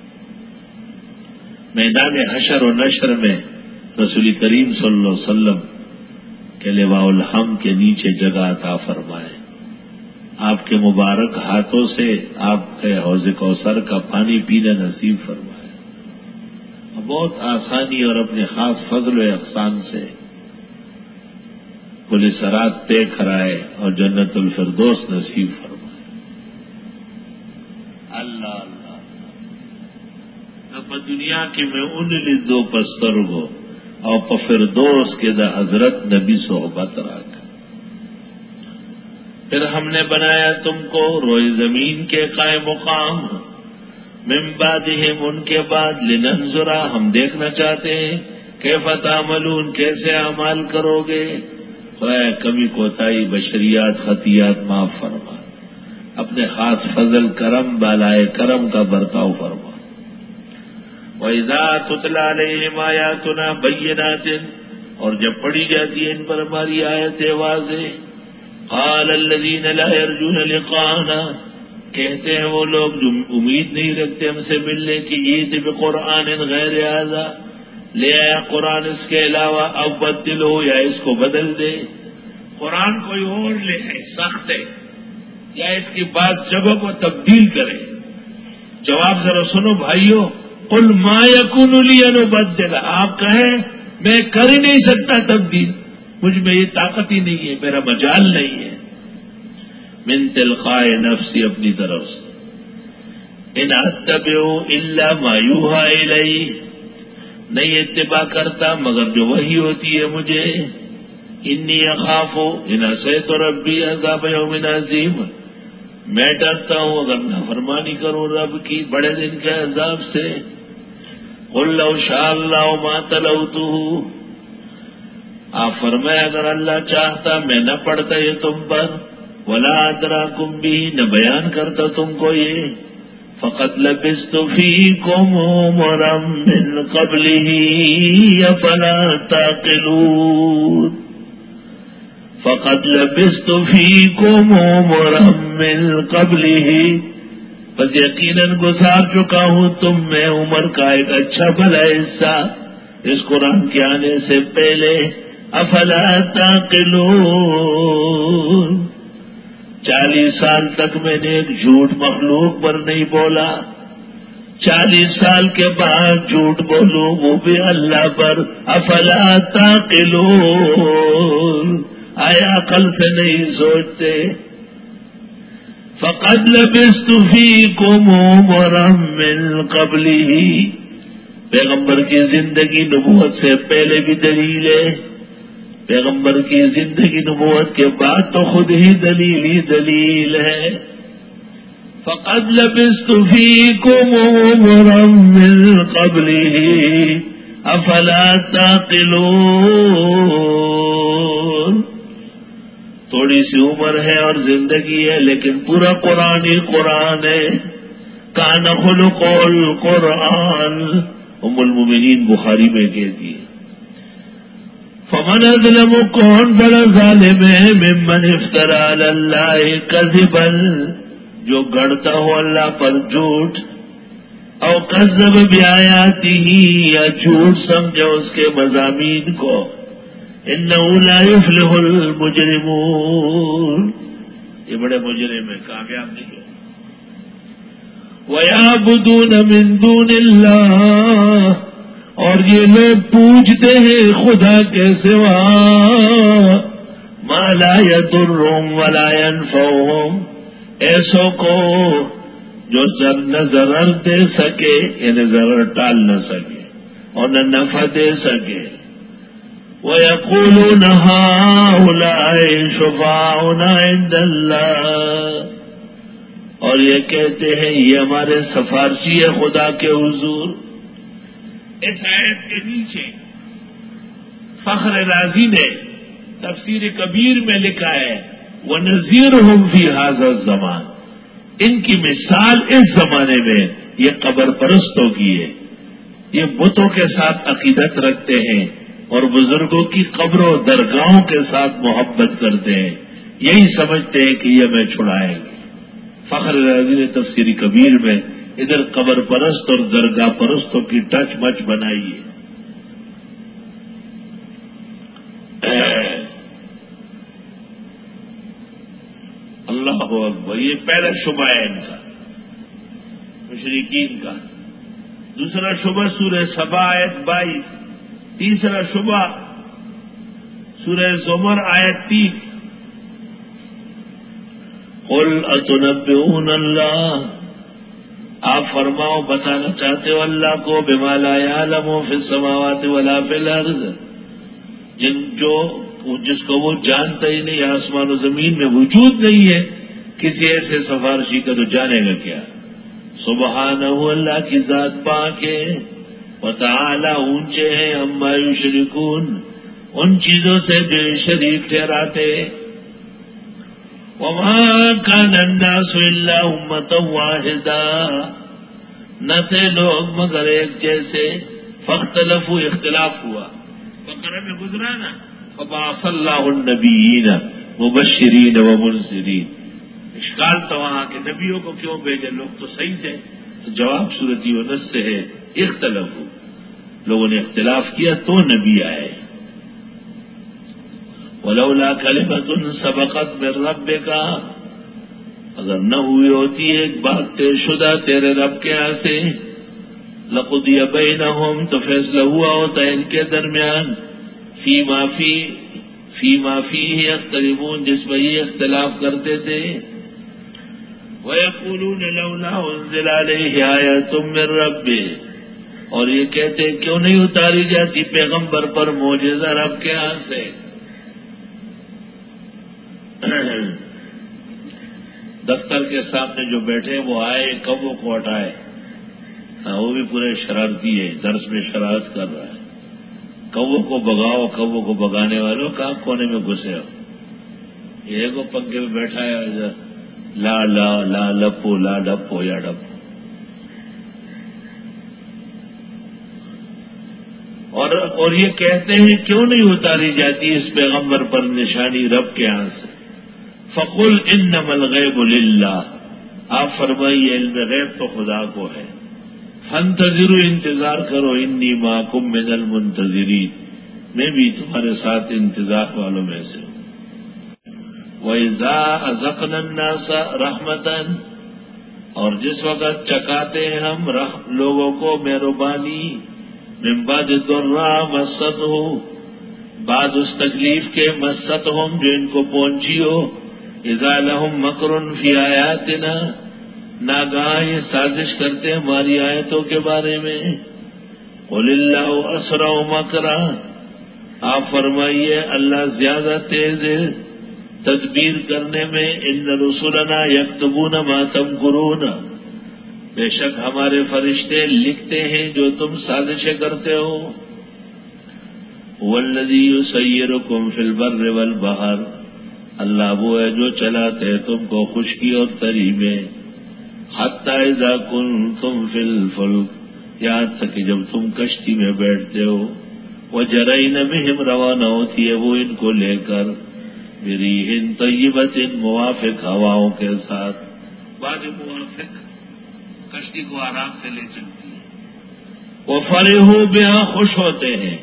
میدان حشر و نشر میں رسول کریم صلی اللہ علیہ وسلم کے لواء الحمد کے نیچے جگہ عطا فرمائے. آپ کے مبارک ہاتھوں سے آپ کے حوض کوثر کا پانی پینا نصیب فرمائے. بہت آسانی اور اپنے خاص فضل و احسان سے پولیس رات طے کرائے اور جنت الفردوس نصیب فرمائے. اللہ اللہ اب دنیا کی میں ان لدو پستر گو اور پفردوس کے دا حضرت نبی صحبت راک. پھر ہم نے بنایا تم کو روئے زمین کے قائم مقام، من بعدہم ان کے بعد، لننظرا ہم دیکھنا چاہتے ہیں، کیف تعملون کیسے اعمال کرو گے. خدایا کمی کوتاہی بشریات خطیات معاف فرما، اپنے خاص فضل کرم بالائے کرم کا برتاؤ فرما. وَإِذَا تُتْلَىٰ عَلَيْهِمْ آيَاتُنَا بَيِّنَاتٍ اور جب پڑھی جاتی ہے ان پر ہماری آیتیں واضح، قال الذين لا يرجون لقاءنا کہتے ہیں وہ لوگ جو امید نہیں رکھتے ہم سے ملنے کی، ایت بقرآن غیر ھذا لے آیا قرآن اس کے علاوہ، اب بدل ہو یا اس کو بدل دے. قرآن کوئی اور لے ہے سخت ہے، یا اس کی بعض جگہوں کو تبدیل کرے. جواب ذرا سنو بھائیو. قل ما یکون لی ان ابدل، آپ کہیں میں کر ہی نہیں سکتا تبدیل، مجھ میں یہ طاقت ہی نہیں ہے، میرا مجال نہیں ہے. من تلقاء نفسی اپنی طرف سے. ان اتبع الا ما یوحى الی نہیں اتباع کرتا مگر جو وحی ہوتی ہے مجھے. انی اخاف ان عصیت ربی عذاب یوم عظیم میں ڈرتا ہوں اگر نافرمانی کروں رب کی بڑے دن کے عذاب سے. قل لو شاء اللہ ما تلوتہ آپ فرمائے اگر اللہ چاہتا میں نہ پڑھتا یہ تم پر، ولا ادراکم بھی نہ بیان کرتا تم کو یہ. فقط لبثت فیکم عمرا من قبلہ افلا تعقلون. فقط لبثت فیکم عمرا من قبلہ بس یقیناً گزار چکا ہوں تم میں عمر کا ایک اچھا بھلا حصہ اس قرآن کے آنے سے پہلے. افلا تعقلون چالیس سال تک میں نے ایک جھوٹ مخلوق پر نہیں بولا، چالیس سال کے بعد جھوٹ بولوں وہ بھی اللہ پر. افلا تعقلون آیا عقل سے نہیں سوچتے. فقد لبثت فیکم عمرا من قبلہ پیغمبر کی زندگی نبوت سے پہلے بھی دلیل ہے، پیغمبر کی زندگی نبوت کے بعد تو خود ہی دلیل ہی دلیل ہے. فقد لبثت فیکم عمرا من قبلہ افلا تعقلون تھوڑی سی عمر ہے اور زندگی ہے لیکن پورا قرآن ہی قرآن ہے. کان خلق القرآن ام المومنین بخاری میں کہتی ہے فمن اظلم کون بڑا ظالم ہے ممن افترى علی اللہ کذبا جو گڑتا ہو اللہ پر جھوٹ او کذب بآیاتہ یا جھوٹ سمجھا اس کے مضامین کو انہ لا یفلح المجرمون یہ بڑے مجرم ہیں کامیاب نہیں ہے وَيَعْبُدُونَ مِن دُونِ اللَّهِ اور یہ لوگ پوجتے ہیں خدا کے سوا مَا لَا يَضُرُّهُمْ وَلَا يَنفَعُهُمْ ایسوں کو جو نہ ضرر دے سکے یعنی ضرر ٹال نہ سکے اور نہ نفع دے سکے وَيَقُولُونَ هَٰؤُلَاءِ شُفَعَاؤُنَا عِندَ اللَّهِ اور یہ کہتے ہیں یہ ہمارے سفارشی ہے خدا کے حضور. اس آیت کے نیچے فخر رازی نے تفسیر کبیر میں لکھا ہے وَنَذِيرُهُمْ فِي هَٰذَا الزَّمَانِ ان کی مثال اس زمانے میں یہ قبر پرستوں کی ہے. یہ بتوں کے ساتھ عقیدت رکھتے ہیں اور بزرگوں کی قبروں درگاہوں کے ساتھ محبت کرتے ہیں. یہی سمجھتے ہیں کہ یہ میں چھڑائیں گے. فخر رازی نے تفسیر کبیر میں ادھر قبر پرست اور درگاہ پرستوں کی ٹچ مچ بنائی ہے. اللہ اکبر. یہ پہلا شبہ ہے ان کا مشرکین کا. دوسرا شبہ سورہ سبا آیت بائیس. تیسرا شبہ سورہ زمر آیت تیس. قل اتنبئون اللہ آپ فرماؤ بتانا چاہتے ہو اللہ کو بما لا یعلم فی السماوات ولا فی الارض جن جو جس کو وہ جانتا ہی نہیں آسمان و زمین میں وجود نہیں ہے کسی ایسے سفارشی کا تو جانے گا کیا. سبحانہ اللہ کی ذات پاک ہے وتعالی اونچے ہیں عما یشرکون ان چیزوں سے جو شریک ٹھہراتے. وما كان الناس الا امة واحدة نہ تھے لوگ مگر ایک جیسے فاختلفوا اختلاف ہوا. بقرہ میں گزرا نا فبعث اللہ النبیین مبشرین ومنذرین. اشکال تو وہاں کے نبیوں کو کیوں بھیجے لوگ تو صحیح تھے. تو جواب صورت یونس سے ہے اختلفوا لوگوں نے اختلاف کیا تو نبی آئے. ولولا کلمۃ سبقت من ربک اگر نہ ہوئی ہوتی ایک بات طے شدہ تیرے رب کے یہاں سے لقضی بینہم تو فیصلہ ہوا ہوتا ان کے درمیان فی ما فی فی ما فیہ یختلفون جس میں یہ اختلاف کرتے تھے. ویقولون لولا انزل علیہ آیۃ من ربہ اور یہ کہتے کیوں نہیں اتاری جاتی پیغمبر پر معجزہ رب کے یہاں سے. دفتر کے سامنے جو بیٹھے وہ آئے کبوں کو ہٹائے. ہاں وہ بھی پورے شرارتی ہے درس میں شرارت کر رہا ہے. کبوں کو بگاؤ کبوں کو بگانے والوں کہاں کونے میں گھسے ہو. یہ کو پنکھے میں بیٹھا ہے لا لا لا لپو لا ڈپو یا ڈپو. اور اور یہ کہتے ہیں کیوں نہیں اتاری جاتی اس پیغمبر پر نشانی رب کے یہاں سے. فقل انما الغیب للہ آپ فرمائیے علم غیب تو خدا کو ہے. فانتظروا انتظار کرو انی معکم من المنتظرین میں بھی تمہارے ساتھ انتظار والوں میں سے ہوں. وَإِذَا أَذَقْنَا النَّاسَ رَحْمَةً اور جس وقت چکاتے ہیں ہم لوگوں کو مہربانی من بعد ضراء مَسَّتْهُ بعد اس تکلیف کے مَسَّتْهُمْ جو ان کو پہنچی ہو. اذا لهم مکر فی آیاتنا ناگاہ یہ سازش کرتے ہماری آیتوں کے بارے میں. قل اللہ اسرع مکرا آپ فرمائیے اللہ زیادہ تیز ہے تدبیر کرنے میں. ان رسولنا یکتبون ما تمکرون بے شک ہمارے فرشتے لکھتے ہیں جو تم سازشیں کرتے ہو. والذی یسیرکم فی البر والبحر اللہ وہ ہے جو چلاتے ہیں تم کو خشکی اور تری میں. حتی اذا کنتم فی الفلک یاد تک کہ جب تم کشتی میں بیٹھتے ہو وجرین بہم روانہ ہوتی ہے وہ ان کو لے کر بریح طیبۃ موافق ہواؤں کے ساتھ، بعد موافق کشتی کو آرام سے لے چلتی ہے، وہ فرحوا بہا خوش ہوتے ہیں،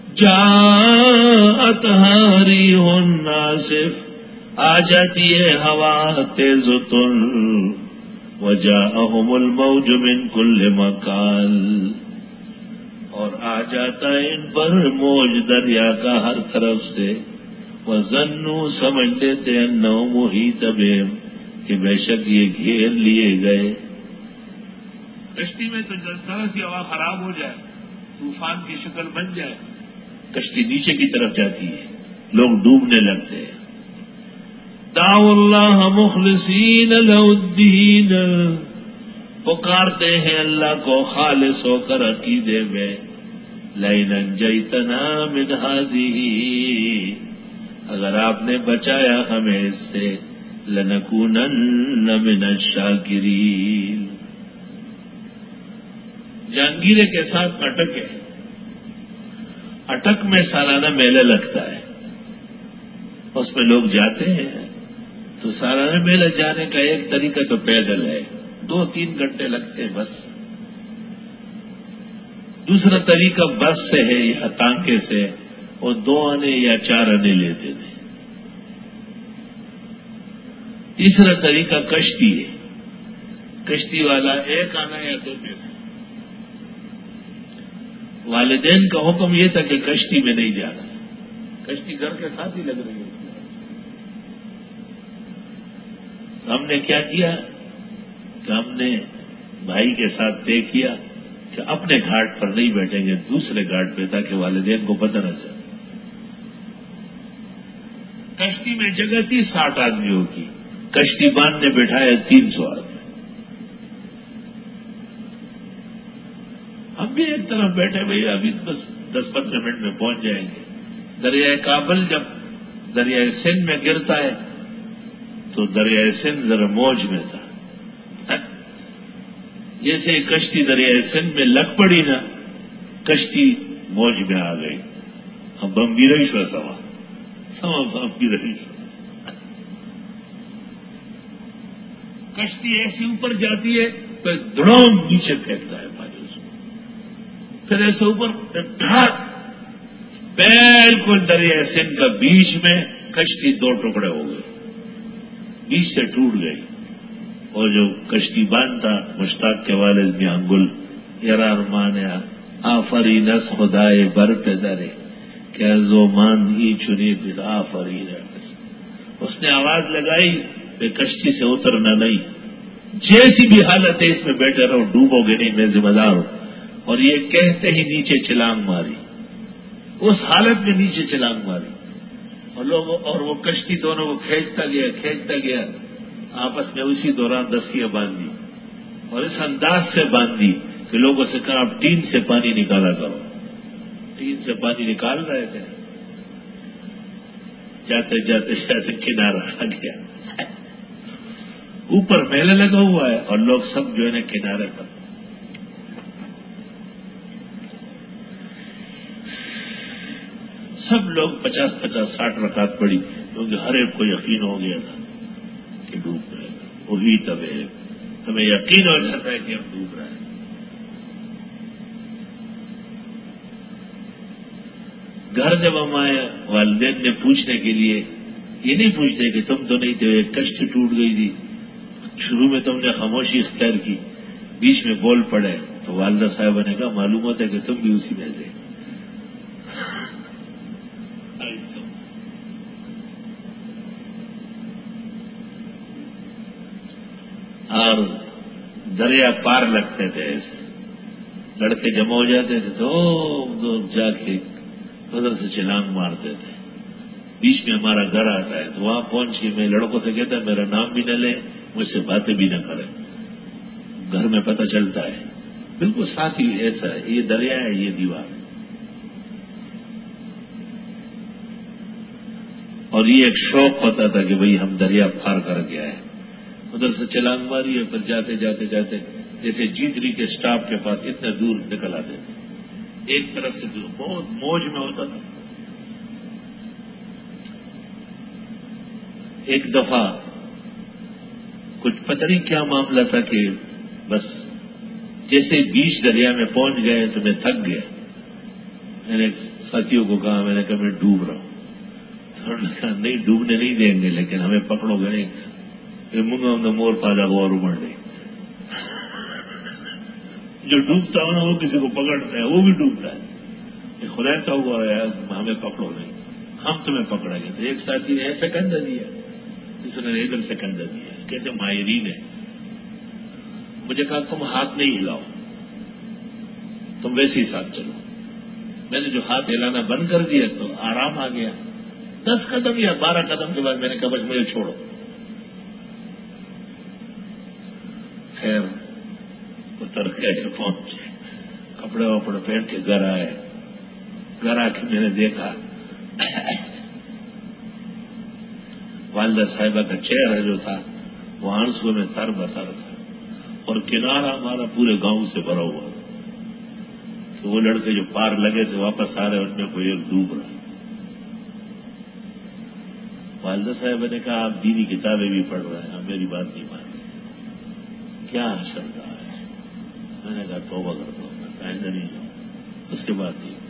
جاءتھا ریح ناصف آ جاتی ہے ہوا تیز و تند، وجاءہم الموج من کل مکان اور آ جاتا ہے ان پر موج دریا کا ہر طرف سے، وظنوا سمجھ لیتے انہم محیط بہم کہ بے شک یہ گھیر لیے گئے۔ کشتی میں تو ذرا سی ہوا خراب ہو جائے، طوفان کی شکل بن جائے، کشتی نیچے کی طرف جاتی ہے، لوگ ڈوبنے لگتے ہیں۔ دعوا اللہ مخلصین لہ الدین، پکارتے ہیں اللہ کو خالص ہو کر عقیدے میں، لئن انجیتنا من ہذہ، اگر آپ نے بچایا ہمیں اس سے، لنکونن من الشاکرین۔ جہانگیرے کے ساتھ اٹک ہے، اٹک میں سالانہ میلہ لگتا ہے، اس میں لوگ جاتے ہیں، تو سالانہ میلہ جانے کا ایک طریقہ تو پیدل ہے، دو تین گھنٹے لگتے ہیں بس، دوسرا طریقہ بس سے ہے یا ٹانکے سے، وہ دو آنے یا چار آنے لیتے تھے، تیسرا طریقہ کشتی ہے، کشتی والا ایک آنا یا دو پیسے۔ والدین کا حکم یہ تھا کہ کشتی میں نہیں جانا، کشتی گھر کے ساتھ ہی لگ رہی ہے۔ ہم نے کیا کیا کہ ہم نے بھائی کے ساتھ طے کیا کہ اپنے گھاٹ پر نہیں بیٹھیں گے، دوسرے گھاٹ پہ، تاکہ والدین کو پتہ نہ چلے۔ کشتی میں جگہ تھی ساٹھ آدمیوں کی، کشتی باندھنے بٹھایا تین سو آدمی۔ ہم بھی ایک طرف بیٹھے بھائی ابھی بس دس پندرہ منٹ میں پہنچ جائیں گے۔ دریائے کابل جب دریائے سندھ میں گرتا ہے تو دریائے سندھ ذرا موج میں تھا، جیسے ہی کشتی دریائے سندھ میں لگ پڑی نا، کشتی موج میں آ گئی، اب بم بیریشور سوا سوا بم بیریشور، کشتی ایسی اوپر جاتی ہے پھر دھڑام نیچے پھینکتا ہے پانی اس کو، پھر ایسے اوپر ڈھاک، بالکل دریائے سندھ کا بیچ میں کشتی دو ٹکڑے ہو گئے، بیچ سے ٹوٹ گئی، اور جو کشتی باندھتا مشتاق کے والد میاں گل یرار مانیا آفری نس خدائے بر پہ درے کیا زو مان ہی چنی پھر آفری نس، اس نے آواز لگائی کہ کشتی سے اترنا نہیں، جیسی بھی حالت ہے اس میں بیٹھے رہو، ڈوبو گے نہیں، میں ذمہ دار ہوں۔ اور یہ کہتے ہی نیچے چھلانگ ماری، اس حالت میں نیچے چھلانگ ماری، اور لوگوں اور وہ کشتی دونوں کو کھینچتا گیا کھینچتا گیا، آپس میں اسی دوران رسیاں باندھی، اور اس انداز سے باندھی کہ لوگوں سے کہا آپ ٹین سے پانی نکالا کرو، ٹین سے پانی نکال رہے تھے، جاتے جاتے جاتے کنارہ آ گیا، اوپر میلہ لگا ہوا ہے اور لوگ سب جو ہے نا کنارے پر۔ سب لوگ پچاس پچاس ساٹھ رکعت پڑی، کیونکہ ہر ایک کو یقین ہو گیا تھا کہ ڈوب رہے گا، وہی تب ہے ہمیں یقین ہو جاتا ہے کہ ہم ڈوب رہے ہیں۔ گھر جب ہم آئے والدین نے پوچھنے کے لیے، یہ نہیں پوچھتے کہ تم تو نہیں تھے، ایک کشتی ٹوٹ گئی تھی، شروع میں تم نے خاموشی اختیار کی، بیچ میں بول پڑے، تو والدہ صاحبہ نے کہا معلوم ہوتا ہے کہ تم بھی اسی میں تھے۔ اور دریا پار لگتے تھے، ایسے لڑکے جمع ہو جاتے تھے تو دو جا کے ادھر سے چھلانگ مارتے تھے، بیچ میں ہمارا گھر آتا ہے تو وہاں پہنچ کے میں لڑکوں سے کہتا میرا نام بھی نہ لے، مجھ سے باتیں بھی نہ کرے، گھر میں پتہ چلتا ہے، بالکل ساتھ ہی ایسا ہے، یہ دریا ہے یہ دیوار، اور یہ ایک شوق ہوتا تھا کہ بھئی ہم دریا پار کر کے آئے، ادھر سے چھلانگ ماری ہے، پھر جاتے جاتے جاتے جیسے جیتری کے سٹاپ کے پاس اتنا دور نکل آتے تھے، ایک طرف سے دور، بہت موج میں ہوتا تھا۔ ایک دفعہ کچھ پتہ نہیں کیا معاملہ تھا کہ بس جیسے بیچ دریا میں پہنچ گئے تو میں تھک گیا۔ میں نے ساتھیوں کو کہا، میں نے کہا میں ڈوب رہا ہوں۔ انہوں نے کہا نہیں ڈوبنے نہیں دیں گے، لیکن ہمیں پکڑو گے نہیں، منگا ہم مور پادا کو اور امڑ نہیں۔ جو ڈوبتا ہو نا وہ کسی کو پکڑتا ہے، وہ بھی ڈوبتا ہے۔ خدا کا ہوا ہے ہمیں پکڑو نہیں، ہم تمہیں پکڑیں گے۔ تو ایک ساتھی نے ایسا کندھا دیا، دوسرے نے ادھر سے کندھا دیا، کہتے ماہرین ہے۔ مجھے کہا تم ہاتھ نہیں ہلاؤ، تم ویسے ہی ساتھ چلو۔ میں نے جو ہاتھ ہلانا بند کر دیا تو آرام آ گیا۔ دس قدم یا بارہ قدم کے بعد میں نے کہا بس مجھے چھوڑو۔ خیر اتر گئے، پہنچے، کپڑے وپڑے پہن کے گھر آئے۔ گھر آ کے میں نے دیکھا والدہ صاحبہ کا چہرہ جو تھا وہ آنسوں میں تر بتر تھا، اور کنارہ ہمارا پورے گاؤں سے بھرا ہوا تھا۔ تو وہ لڑکے جو پار لگے تھے واپس آ رہے، ان میں کوئی ایک ڈوب رہا۔ والدہ صاحبہ نے کہا آپ دینی کتابیں بھی پڑھ رہے ہیں، آپ میری بات نہیں مان رہے، کیا حشر تھا آج۔ میں نے کہا توبہ کرتا ہوں، میں آئندہ نہیں جاؤں۔ اس کے بعد نہیں۔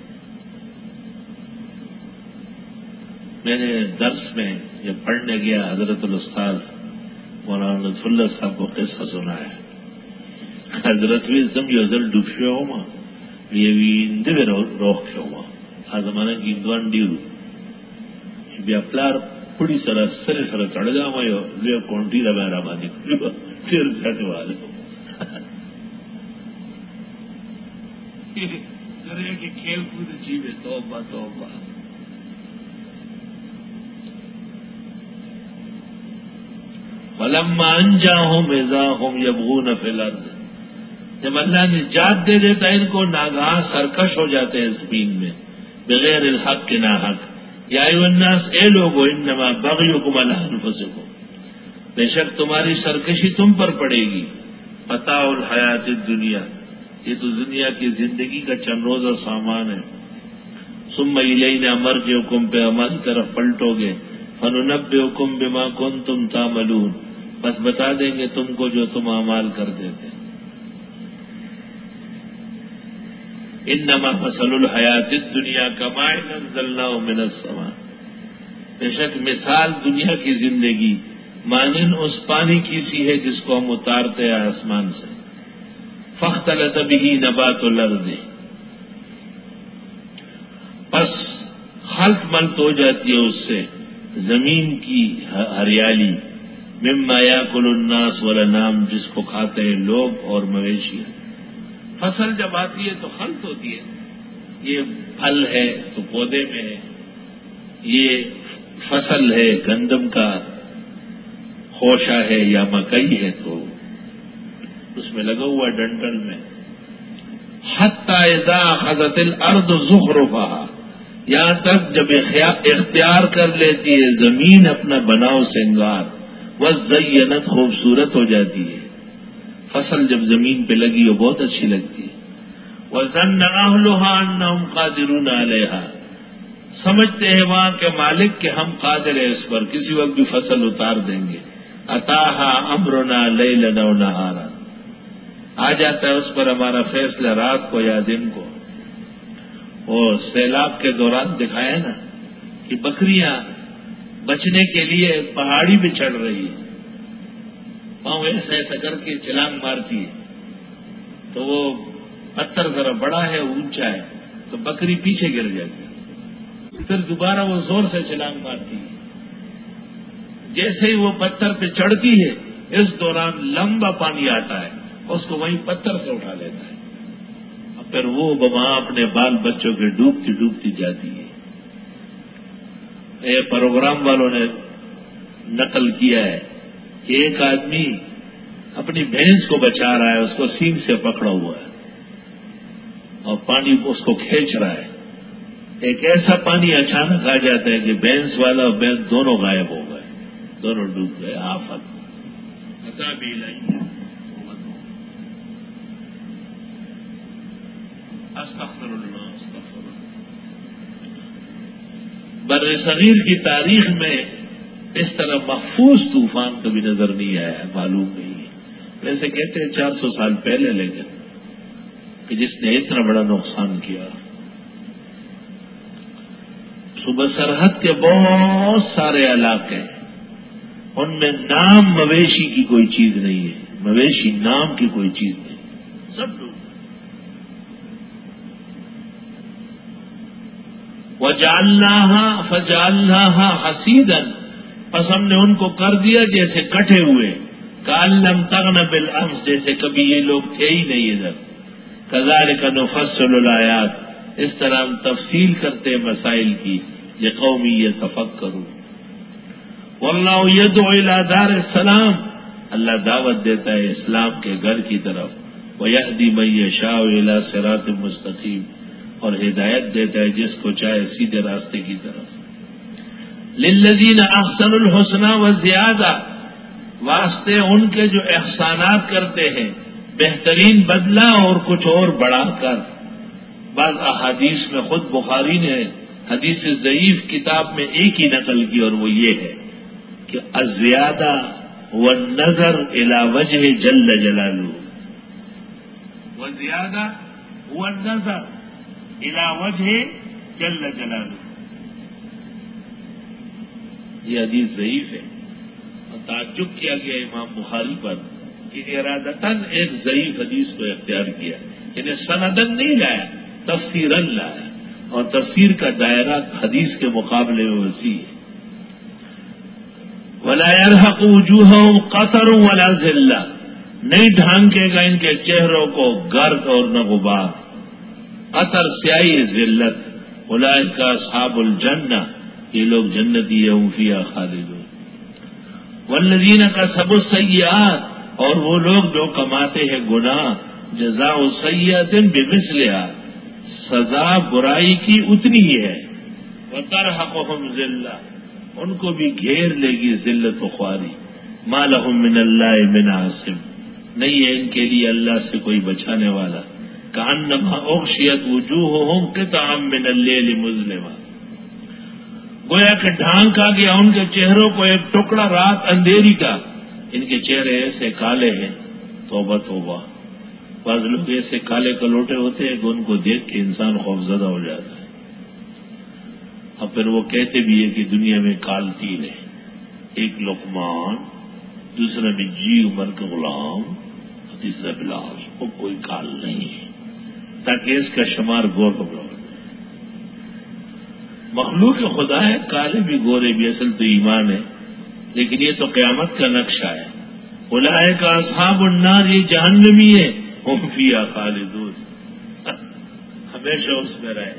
میں نے درس میں جب پڑھنے گیا حضرت الاستاذ مولانا لطف اللہ صاحب کو قصہ سنایا۔ حضرت بھی زم یزل ڈوبشے ہو ماں یہ بھی اندے روک کے ہوا آزمانہ کی اندوان ڈیرو بیا پلار پڑی سر سر سر چڑھ جا میں کونٹی رہا میرا مانی پھر جاتے والے کہ کھیل کود چیز ہے توبہ توبہ۔ فلما انجاہم اذا ہم یبغون فی الارض، جب اللہ نے نجات دے دیتا ہے ان کو ناگہاں سرکش ہو جاتے ہیں زمین میں بغیر الحق کے ناحق۔ یا ایھا الناس اے لوگو انما بغیکم علی انفسکم، بے شک تمہاری سرکشی تم پر پڑے گی۔ متاع الحیات الدنیا، یہ تو دنیا کی زندگی کا چند روزہ سامان ہے۔ ثم الینا مرجعکم، پہ ہماری طرف پلٹو گے۔ فننبئکم بما کنتم تعملون، بس بتا دیں گے تم کو جو تم اعمال کرتے تھے۔ انما مثل الحیات الدنیا کماء انزلناه من السماء، بے شک مثال دنیا کی زندگی مانند اس پانی کی سی ہے جس کو ہم اتارتے ہیں آسمان سے۔ فاختلط به نبات الارض، پس خلط ملط ہو جاتی ہے اس سے زمین کی ہریالی۔ مما یاکل الناس والانعام، جس کو کھاتے ہیں لوگ اور مویشی۔ فصل جب آتی ہے تو خلط ہوتی ہے، یہ پھل ہے تو پودے میں ہے، یہ فصل ہے گندم کا خوشہ ہے یا مکئی ہے تو اس میں لگا ہوا ڈنٹل میں۔ حتی اذا اخذت الارض زخرفها، یہاں تک جب اختیار کر لیتی ہے زمین اپنا بناؤ سنگار، وزینت خوبصورت ہو جاتی ہے۔ فصل جب زمین پہ لگی وہ بہت اچھی لگتی ہے۔ وظن اہلها انہم قادرون علیہا، سمجھتے ہیں وہاں کے مالک کہ ہم قادر ہیں اس پر، کسی وقت بھی فصل اتار دیں گے۔ اتاہا امرنا لیلا ونہارا، آ جاتا ہے اس پر ہمارا فیصلہ رات کو یا دن کو۔ وہ سیلاب کے دوران دکھایا نا کہ بکریاں بچنے کے لیے پہاڑی پہ چڑھ رہی ہے، پاؤں ایسا ایسا کر کے چھلانگ مارتی ہے، تو وہ پتھر ذرا بڑا ہے اونچا ہے تو بکری پیچھے گر جاتی ہے، پھر دوبارہ وہ زور سے چھلانگ مارتی ہے۔ جیسے ہی وہ پتھر پہ چڑھتی ہے اس دوران لمبا پانی آتا ہے، اس کو وہیں پتھر سے اٹھا لیتا ہے، اور پھر وہ وہاں اپنے بال بچوں کے ڈوبتی ڈوبتی جاتی ہے۔ یہ پروگرام والوں نے نقل کیا ہے کہ ایک آدمی اپنی بھینس کو بچا رہا ہے، اس کو سینگ سے پکڑا ہوا ہے اور پانی اس کو کھینچ رہا ہے۔ ایک ایسا پانی اچانک آ جاتا ہے کہ بھینس والا اور بھینس دونوں غائب ہو گئے، دونوں ڈوب گئے۔ آفت عذاب الہی، استغفر اللہ استغفر اللہ۔ بر صغیر کی تاریخ میں اس طرح محفوظ طوفان کبھی نظر نہیں آیا ہے، معلوم نہیں ہے۔ ویسے کہتے ہیں چار سو سال پہلے، لیکن کہ جس نے اتنا بڑا نقصان کیا۔ صوبہ سرحد کے بہت سارے علاقے ہیں، ان میں نام مویشی کی کوئی چیز نہیں ہے، مویشی نام کی کوئی چیز نہیں، سب ڈوب۔ وَجَعَلْنَاهَا فَجَعَلْنَاهَا حَصِيدًا، پس ہم نے ان کو کر دیا جیسے کٹے ہوئے، کَأَن لَّمْ تَغْنَ بِالْأَمْسِ، جیسے کبھی یہ لوگ تھے ہی نہیں ادھر۔ كَذَلِكَ نُفَصِّلُ الْآيَاتِ، اس طرح ہم تفصیل کرتے مسائل کی، لِقَوْمٍ يَتَفَكَّرُونَ۔ وَاللَّهُ يَدْعُو إِلَىٰ دَارِ السَّلَامِ، اللہ دعوت دیتا ہے اسلام کے گھر کی طرف، وَيَهْدِي مَن يَشَاءُ إِلَىٰ صِرَاطٍ مُّسْتَقِيمٍ، اور ہدایت دیتا ہے جس کو چاہے سیدھے راستے کی طرف۔ لِلَّذِينَ أَحْسَنُوا الْحُسْنَىٰ وَزِيَادَةٌ، واسطے ان کے جو احسانات کرتے ہیں بہترین بدلہ اور کچھ اور بڑھا کر۔ بعض احادیث میں خود بخاری نے حدیث ضعیف کتاب میں ایک ہی نقل کی، اور وہ یہ ہے کہ الزیادہ والنظر الی وجہ جل جلالہ، والزیادہ والنظر الی وجہ جل جلالہ، یہ حدیث ضعیف ہے، اور تعجب کیا گیا امام بخاری پر کہ ارادتاً ایک ضعیف حدیث کو اختیار کیا، یعنی سندن نہیں لایا، تفسیراً لایا، اور تفسیر کا دائرہ حدیث کے مقابلے میں وسیع ہے۔ وَلَا يَرْهَقُ وُجُوهَهُمْ قَتَرٌ وَلَا ذِلَّةٌ، نہیں ڈھانکے گا ان کے چہروں کو گرد اور نہ غبار، قطر سیاہی ذلت۔ اولئک اصحاب الجنہ، یہ لوگ جنتی ہیں، ہم فیہا خالدون۔ والذین کسبوا السیئات، اور وہ لوگ جو کماتے ہیں گناہ، جزاء سیئۃ بمثلہا، سزا برائی کی اتنی ہی ہے، وترہقہم ذلہ، ان کو بھی گھیر لے گی ذلت و خواری، ما لہم من اللہ من عاصم، نہیں ہے ان کے لیے اللہ سے کوئی بچانے والا، کأنما اغشیت وجوہہم قطعا من اللیل مظلما، گویا کہ ڈھانکا گیا ان کے چہروں کو ایک ٹکڑا رات اندھیری کا، ان کے چہرے ایسے کالے ہیں، توبہ توبہ۔ بعض لوگ ایسے کالے کلوٹے ہوتے ہیں کہ ان کو دیکھ کے انسان خوفزدہ ہو جاتا ہے، اور پھر وہ کہتے بھی ہے کہ دنیا میں کال تین ہے، ایک لقمان، دوسرا نجی عمر کا غلام، اور تیسرا بلال، وہ کوئی کال نہیں ہے، تاکہ اس کا شمار غور ہو جائے۔ مخلوق خدا ہے، کالے بھی گورے بھی، اصل تو ایمان ہے، لیکن یہ تو قیامت کا نقشہ ہے۔ اولئک اصحاب النار، یہ جہنمی ہے، ہم فیہا خالدون، ہمیشہ اس میں رہے۔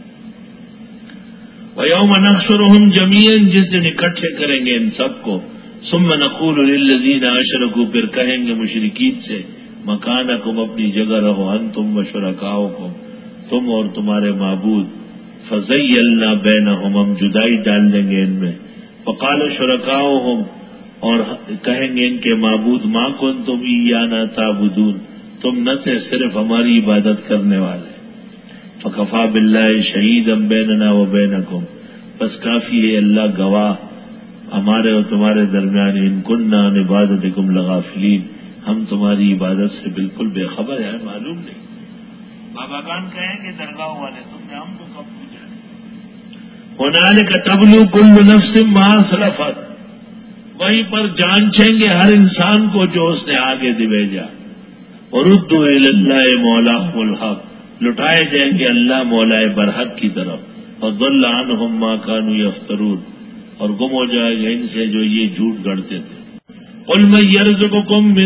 وَيَوْمَ نَحْشُرُهُمْ جَمِيعًا، جس دن اکٹھے کریں گے ان سب کو، ثُمَّ نَقُولُ لِلَّذِينَ أَشْرَكُوا، پھر کہیں گے مشرکین سے، مکانکم، اپنی جگہ رہو، انتم وشرکاؤکم، تم اور تمہارے معبود، فَزَيَّلْنَا بَيْنَهُمْ، ہم جدائی ڈال دیں گے ان میں، فَقَالَ شُرَكَاؤُهُمْ، اور کہیں گے ان کے معبود، مَا كُنتُمْ إِيَّانَا تَعْبُدُونَ، تم نہ تھے صرف ہماری عبادت کرنے والے، فَكَفَىٰ بِاللَّهِ شَهِيدًا بَيْنَنَا وَبَيْنَكُمْ، بس کافی ہے اللہ گواہ ہمارے اور تمہارے درمیان، ان كُنَّا عَنْ عِبَادَتِكُمْ لَغَافِلِينَ، ہم تمہاری عبادت سے بالکل بے خبر ہے، معلوم نہیں۔ بابا گان کہیں گے درگاہ والے، تم نے ہم کو کب پوچھا؟ هُنَالِكَ تَبْلُو كُلُّ نَفْسٍ مَا أَسْلَفَتْ، وہیں پر جانچیں گے ہر انسان کو جو اس نے آگے بھیجا، وَرُدُّوا إِلَى اللَّهِ مَوْلَاهُمُ الْحَقِّ، لٹائے جائیں گے اللہ مولائے برحق کی طرف، اور ضل عنہم ما كانوا يفترون، اور گم ہو جائے گا ان سے جو یہ جھوٹ گڑتے تھے۔ قل من يرزقكم من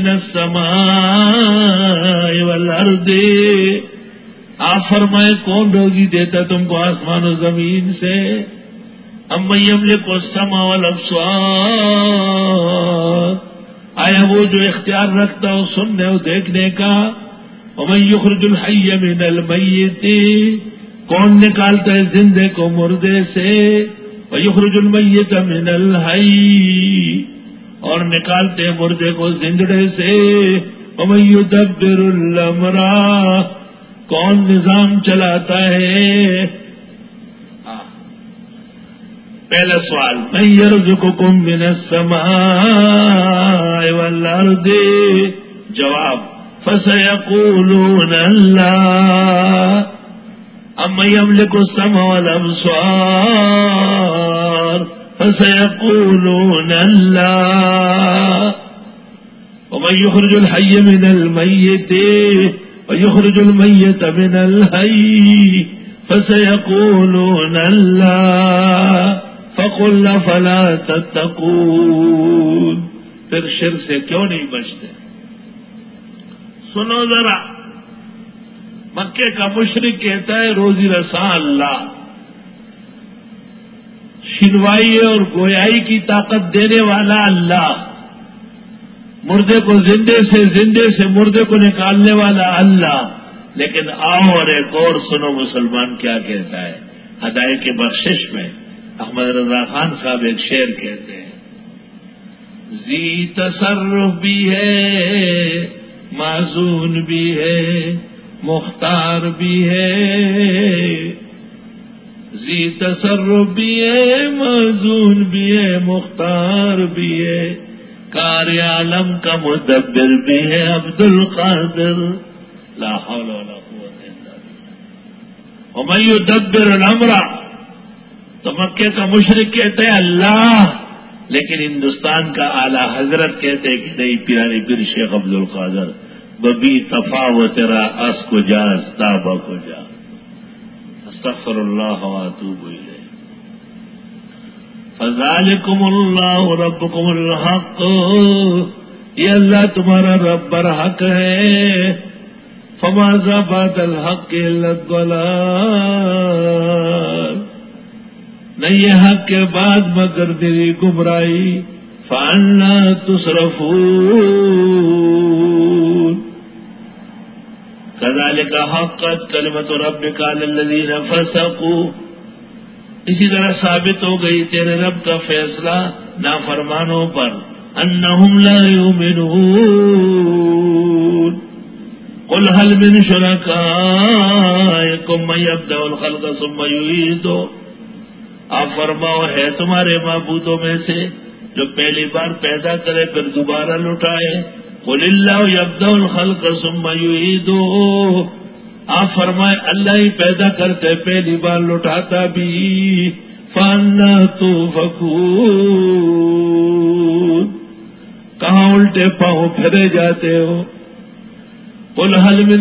السماء والارض، آپ فرمائے کون روزی دیتا تم کو آسمان و زمین سے؟ امن یملک السمع والابصار، آیا وہ جو اختیار رکھتا ہو سننے اور دیکھنے کا؟ ومن یخرج الحی من المیت، کون نکالتا ہے زندے کو مردے سے؟ ویخرج المیت من الحی، اور نکالتے ہیں مردے کو زندڑے سے۔ ومن یدبر الامر، کون نظام چلاتا ہے؟ پہلا سوال، من یرزقکم من السماء والارض، جواب فسیقولون اللہ، امن یملک السمع والابصار فسیقولون اللہ، ومن یخرج الحی من المیت ویخرج المیت من الحی فسیقولون اللہ فقل فلا تتقون، پھر شرک سے کیوں نہیں بچتے؟ سنو ذرا، مکے کا مشرک کہتا ہے روزی رساں اللہ، شنوائی اور گویائی کی طاقت دینے والا اللہ، مردے کو زندے سے زندے سے مردے کو نکالنے والا اللہ، لیکن آؤ اور ایک اور سنو مسلمان کیا کہتا ہے ہدایت کی بخشش میں۔ احمد رضا خان صاحب ایک شعر کہتے ہیں، ذی تصرف بھی ہے معزون بھی ہے مختار بھی ہے، ذی تصرف بھی ہے معزون بھی ہے مختار بھی ہے، کار عالم کا مدبر بھی ہے عبد القادر، لا حول ولا قوت الا باللہ، ومن یدبر الامر، تو مکے کا مشرک کہتے ہیں اللہ، لیکن ہندوستان کا اعلی حضرت کہتے ہیں کہ نہیں، پیرانی پیر شیخ عبد القادر، ببی تفاوت تیرا اس کو جا تابا کو جا، استغفر اللہ واتوب الیہ۔ فذالکم اللہ ربکم الحق، یہ اللہ تمہارا رب برحق ہے، فماذا بعد الحق الا الضلال، نہیں ہے حق کے بعد مگر میری گمراہی، فانا تصرفون، کذالک حقت کلمۃ ربک علی الذین فسقوا، اسی طرح ثابت ہو گئی تیرے رب کا فیصلہ نافرمانوں پر، انہم لا یؤمنون، قل هل من شرکائکم من یبدأ الخلق ثم یعیدہ، آپ فرماؤ ہے تمہارے معبودوں میں سے جو پہلی بار پیدا کرے پھر دوبارہ لوٹائے؟ قل اللہ یبدأ الخلق ثم یعیدہ، آپ فرمائے اللہ ہی پیدا کرتے پہلی بار لوٹاتا بھی، فانا توفکون، کہاں الٹے پاؤں پھرے جاتے ہو؟ قل هل من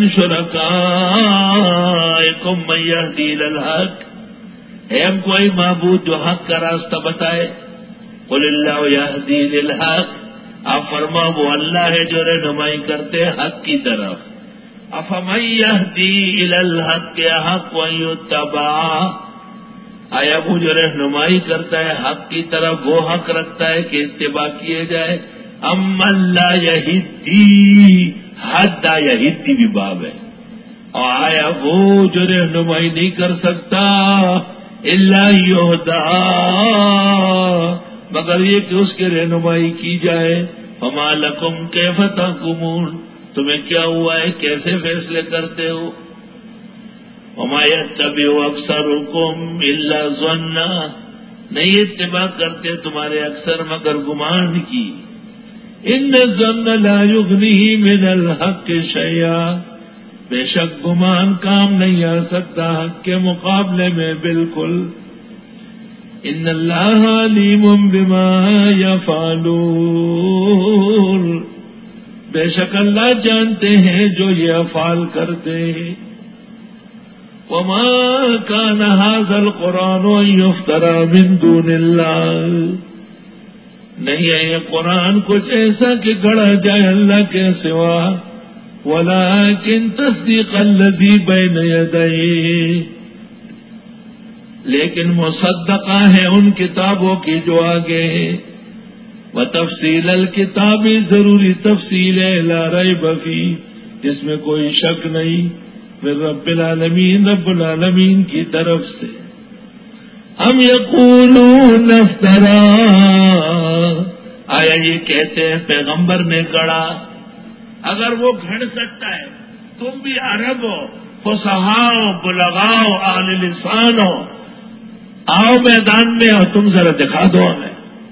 شرکائکم من یہدی الی الحق، ہے ہم کوئی معبود جو حق کا راستہ بتائے؟ قل اللہ یہدی الی الحق، آپ فرماؤ وہ اللہ ہے جو رہنمائی کرتے حق کی طرف، افمن یہدی الی الحق حق ان یتبع، آیا وہ جو رہنمائی کرتا ہے حق کی طرف وہ حق رکھتا ہے کہ اتباع کیے جائے؟ امن لا یہدی، حد یہدی بھی باب ہے، اور آیا وہ جو رہنمائی نہیں کر سکتا الا یہدا، مگر یہ کہ اس کی رہنمائی کی جائے، فما لکم کیف تحکمون، تمہیں کیا ہوا ہے کیسے فیصلے کرتے ہو؟ وما یتبع اکثرکم الا ظنا، نہیں اتباع کرتے تمہارے اکثر مگر گمان کی، ان الظن لا یغنی من الحق شیئا، بے شک گمان کام نہیں آ سکتا حق کے مقابلے میں بالکل، ان اللہ علیم بما یفعلون، بے شک اللہ جانتے ہیں جو یہ افعال کرتے ہیں، وما كان هذا القرآن ان يفترى من دون اللہ، نہیں ہے یہ قرآن کچھ ایسا کہ گڑا جائے اللہ کے سوا، ولكن تصدیق الذی بین یدیہ، لیکن مصدقہ ہے ان کتابوں کی جو آگے ہیں، وتفصیل الکتاب، ضروری تفصیل ہے، لا ریب فیہ، جس میں کوئی شک نہیں، من رب العالمین، رب العالمین کی طرف سے۔ ام یقولون افترا، آیا یہ کہتے ہیں پیغمبر نے گڑا؟ اگر وہ گھڑ سکتا ہے، تم بھی عرب ہو، فصحاء بلغاء اہل لسان ہو، آؤ میدان میں اور تم ذرا دکھا دو ہمیں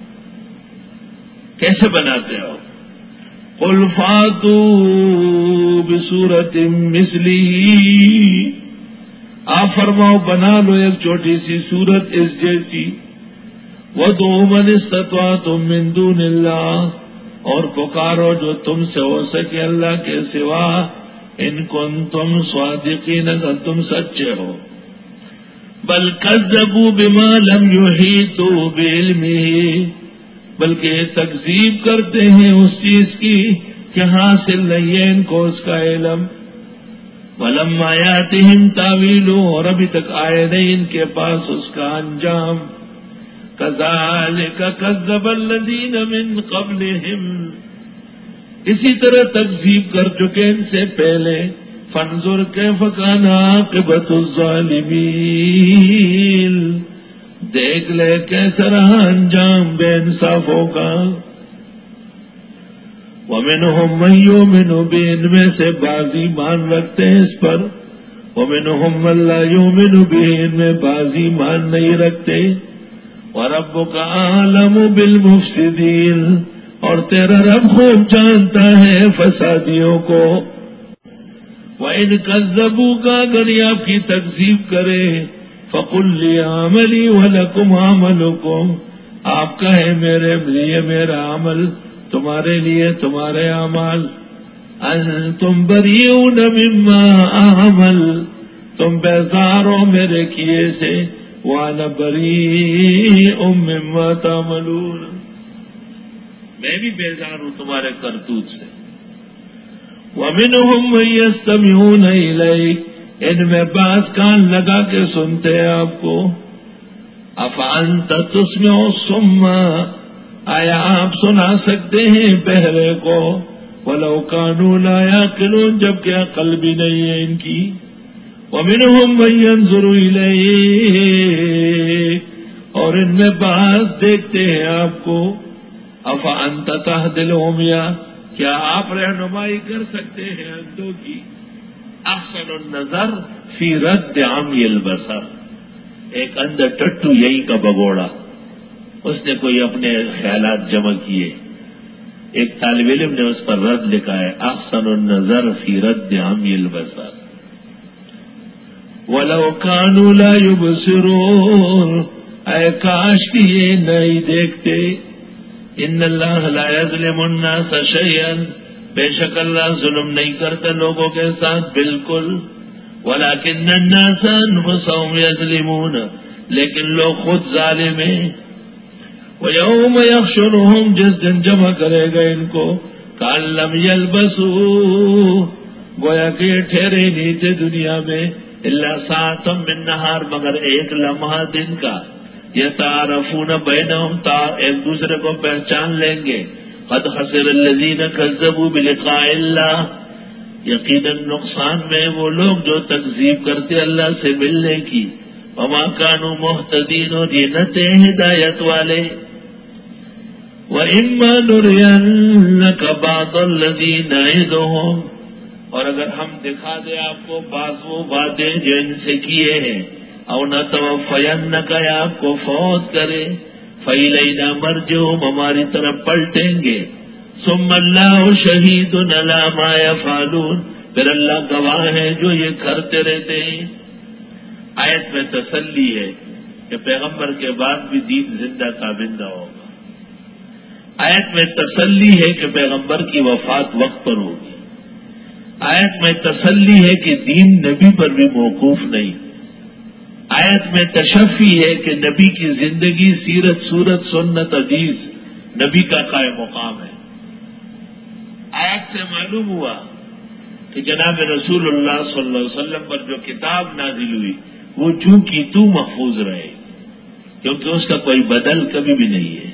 کیسے بناتے ہو. قل فاتوا بصورت مثلی، آپ فرماؤ بنا لو ایک چھوٹی سی صورت اس جیسی. وَدْعُوا مَنِ اسْتَطَعْتُم مِّن دُونِ اللَّهِ، اور پکارو جو تم سے ہو سکے اللہ کے سوا، ان کنتم صادقین، اگر تم سچے ہو. بل کذبوا بما لم يحيطوا بعلمه، بلکہ تکذیب کرتے ہیں اس چیز کی کہ حاصل نہیں ہے ان کو اس کا علم. وَلَمَّا يَأْتِهِمْ تَأْوِيلُهُ، اور ابھی تک آئے نہیں ان کے پاس اس کا انجام. كَذَلِكَ كَذَّبَ الَّذِينَ مِن قَبْلِهِمْ، اسی طرح تکذیب کر چکے ان سے پہلے. فَانظُرْ كَيْفَ كَانَ عَاقِبَةُ الظَّالِمِينَ، دیکھ لے کیسا رہا انجام بے انصافوں کا. وَمِنْهُمْ مَن يُؤْمِنُ بِهِ، ان میں سے بعض ایمان رکھتے ہیں اس پر. وَمِنْهُمْ مَن لَّا يُؤْمِنُ بِهِ، ان میں بعض ایمان نہیں رکھتے. وَرَبُّكَ أَعْلَمُ بِالْمُفْسِدِينَ، اور تیرا رب خوب جانتا ہے فسادیوں کو. وَإِنْ كَذَّبُوكَ، اگر یہ آپ کی تکذیب کرے، فَقُلْ لِي عَمَلِي وَلَكُمْ عَمَلُكُمْ، آپ کہیں میرے لیے میرا عمل، تمہارے لیے تمہارے اعمال. انتم بریئون مما اعمل، تم بیزار ہو میرے کیے سے. وانا بریء مما تعملون، میں بھی بیزار ہوں تمہارے کرتوت سے. ومنهم من يستمعون الیک، ان میں بعض کان لگا کے سنتے ہیں آپ کو. افانت تسمع الصم، آیا آپ سنا سکتے ہیں بہرے کو. ولو كانوا لا يعقلون، جبکہ عقل بھی نہیں ہے ان کی. ومنهم من ينظر الیک، اور ان میں بعض دیکھتے ہیں آپ کو. افانت تهدي العمي، کیا آپ رہنمائی کر سکتے ہیں اندھوں کی. احسن النظر فی رد عمی البصر، ایک اندر ٹٹو یہی کا بگوڑا، اس نے کوئی اپنے خیالات جمع کیے، ایک طالب علم نے اس پر رد لکھا ہے احسن النظر فی رد عمی البصر. وَلَوْ كَانُوا لَا يُبْصِرُونَ، اے کاش کہ یہ نہیں دیکھتے. ان اللہ لا یظلم الناس شیئا، بے شک اللہ ظلم نہیں کرتا لوگوں کے ساتھ بالکل. ولکن الناس انفسهم یظلمون، لیکن لوگ خود ظالم ہیں. ویوم یحشرهم، جس دن جمع کرے گا ان کو. کأن لم یلبثوا، گویا کہ یہ ٹھہرے نہیں تھے دنیا میں. الا ساعۃ من نہار، مگر ایک لمحہ دن کا. یتعارفون بینہم، تا ایک دوسرے کو پہچان لیں گے. قد خسر الذین کذبوا بلقاء اللہ، یقیناً نقصان میں وہ لوگ جو تکذیب کرتے اللہ سے ملنے کی. وما کانوا مہتدین، اور یہ نہ تھے ہدایت والے. وَإِمَّا نُرِيَنَّكَ بَعْضَ الَّذِي نَعِدُهُمْ، اور اگر ہم دکھا دیں آپ کو بعض وہ وعدے جو ان سے کیے ہیں. او نتوفینک، یا آپ کو فوت کرے. فإلینا مرجعہم، ہماری طرف پلٹیں گے. ثم اللہ شہید علی ما یفعلون، پھر اللہ گواہ ہے جو یہ کرتے رہتے ہیں. آیت میں تسلی ہے کہ پیغمبر کے بعد بھی دین زندہ تابندہ ہوگا. آیت میں تسلی ہے کہ پیغمبر کی وفات وقت پر ہوگی. آیت میں تسلی ہے کہ دین نبی پر بھی موقوف نہیں. آیت میں تشفی ہے کہ نبی کی زندگی، سیرت، صورت، سنت، حدیث نبی کا قائم مقام ہے. آیت سے معلوم ہوا کہ جناب رسول اللہ صلی اللہ علیہ وسلم پر جو کتاب نازل ہوئی وہ چوں کی تو محفوظ رہے، کیونکہ اس کا کوئی بدل کبھی بھی نہیں ہے.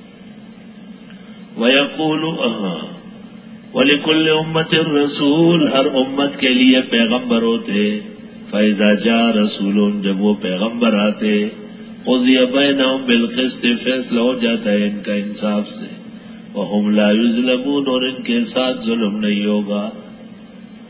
وَيَقُولُ وَلِكُلِّ أُمَّةٍ رَسُولٌ، ہر امت کے لیے پیغمبر ہوتے. فَإِذَا جَاءَ رَسُولٌ، جب وہ پیغمبر آتے. قُضِيَ بَيْنَهُم بِالْقِسْطِ، فیصلہ ہو جاتا ہے ان کا انصاف سے. وَهُمْ لَا يُظْلَمُونَ، اور ان کے ساتھ ظلم نہیں ہوگا.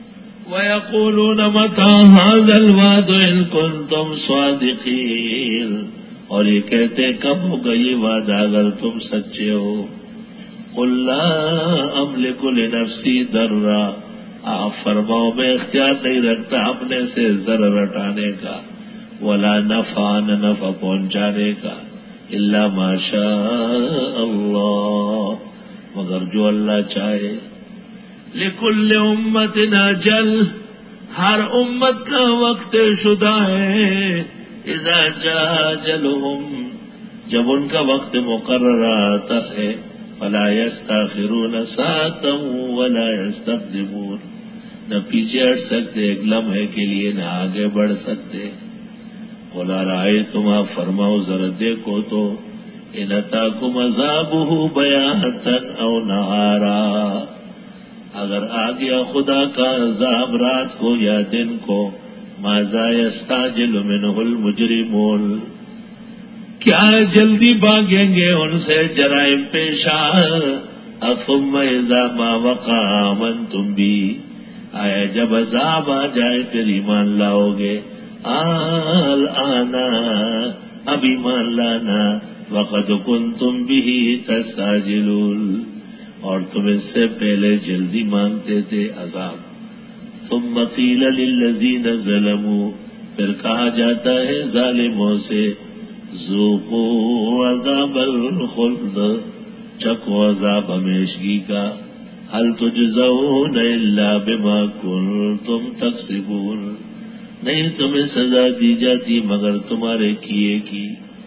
وَيَقُولُونَ مَتَىٰ هَٰذَا الْوَعْدُ إِن كُنتُمْ صَادِقِينَ، اور یہ کہتے کب ہوگا یہ وعدہ اگر تم سچے ہو. قُل لَّا أَمْلِكُ لِنَفْسِي ضَرًّا، آپ فرماؤ میں اختیار نہیں رکھتا اپنے سے ضرر ہٹانے کا، ولا نفع نہ نفع پہنچانے کا، الا ما شاء اللہ، مگر جو اللہ چاہے. لکل امت اجل، ہر امت کا وقت شدہ ہے. اذا جاء اجلهم، جب ان کا وقت مقرر آتا ہے، فلا يستاخرون ساعة ولا يستقدمون، نہ پیچھے ہٹ سکتے ایک لمحے کے لیے، نہ آگے بڑھ سکتے. قل ارأيتم، آپ فرماؤ ذرا دیکھو تو، ان اتاکم عذابہ بیاتا او نہارا، اگر آ گیا خدا کا عذاب رات کو یا دن کو، ماذا یستعجل منہ المجرمون، کیا جلدی بھاگیں گے ان سے جرائم پیشہ. ثم اذا ما وقع آمنتم بھی، آیا جب عذاب آ جائے پھر ایمان لاؤ گے. الآن، اب ایمان لانا. وقد کنتم به تستعجلون، اور تم اس سے پہلے جلدی مانگتے تھے عذاب. ثم قیل للذین ظلموا، پھر کہا جاتا ہے ظالموں سے، ذوقوا عذاب الخلد، چکھو عذاب ہمیشگی کا. هل تجزون الا بما کنتم تکسبون، نہیں تمہیں سزا دی جاتی مگر تمہارے کیے کی.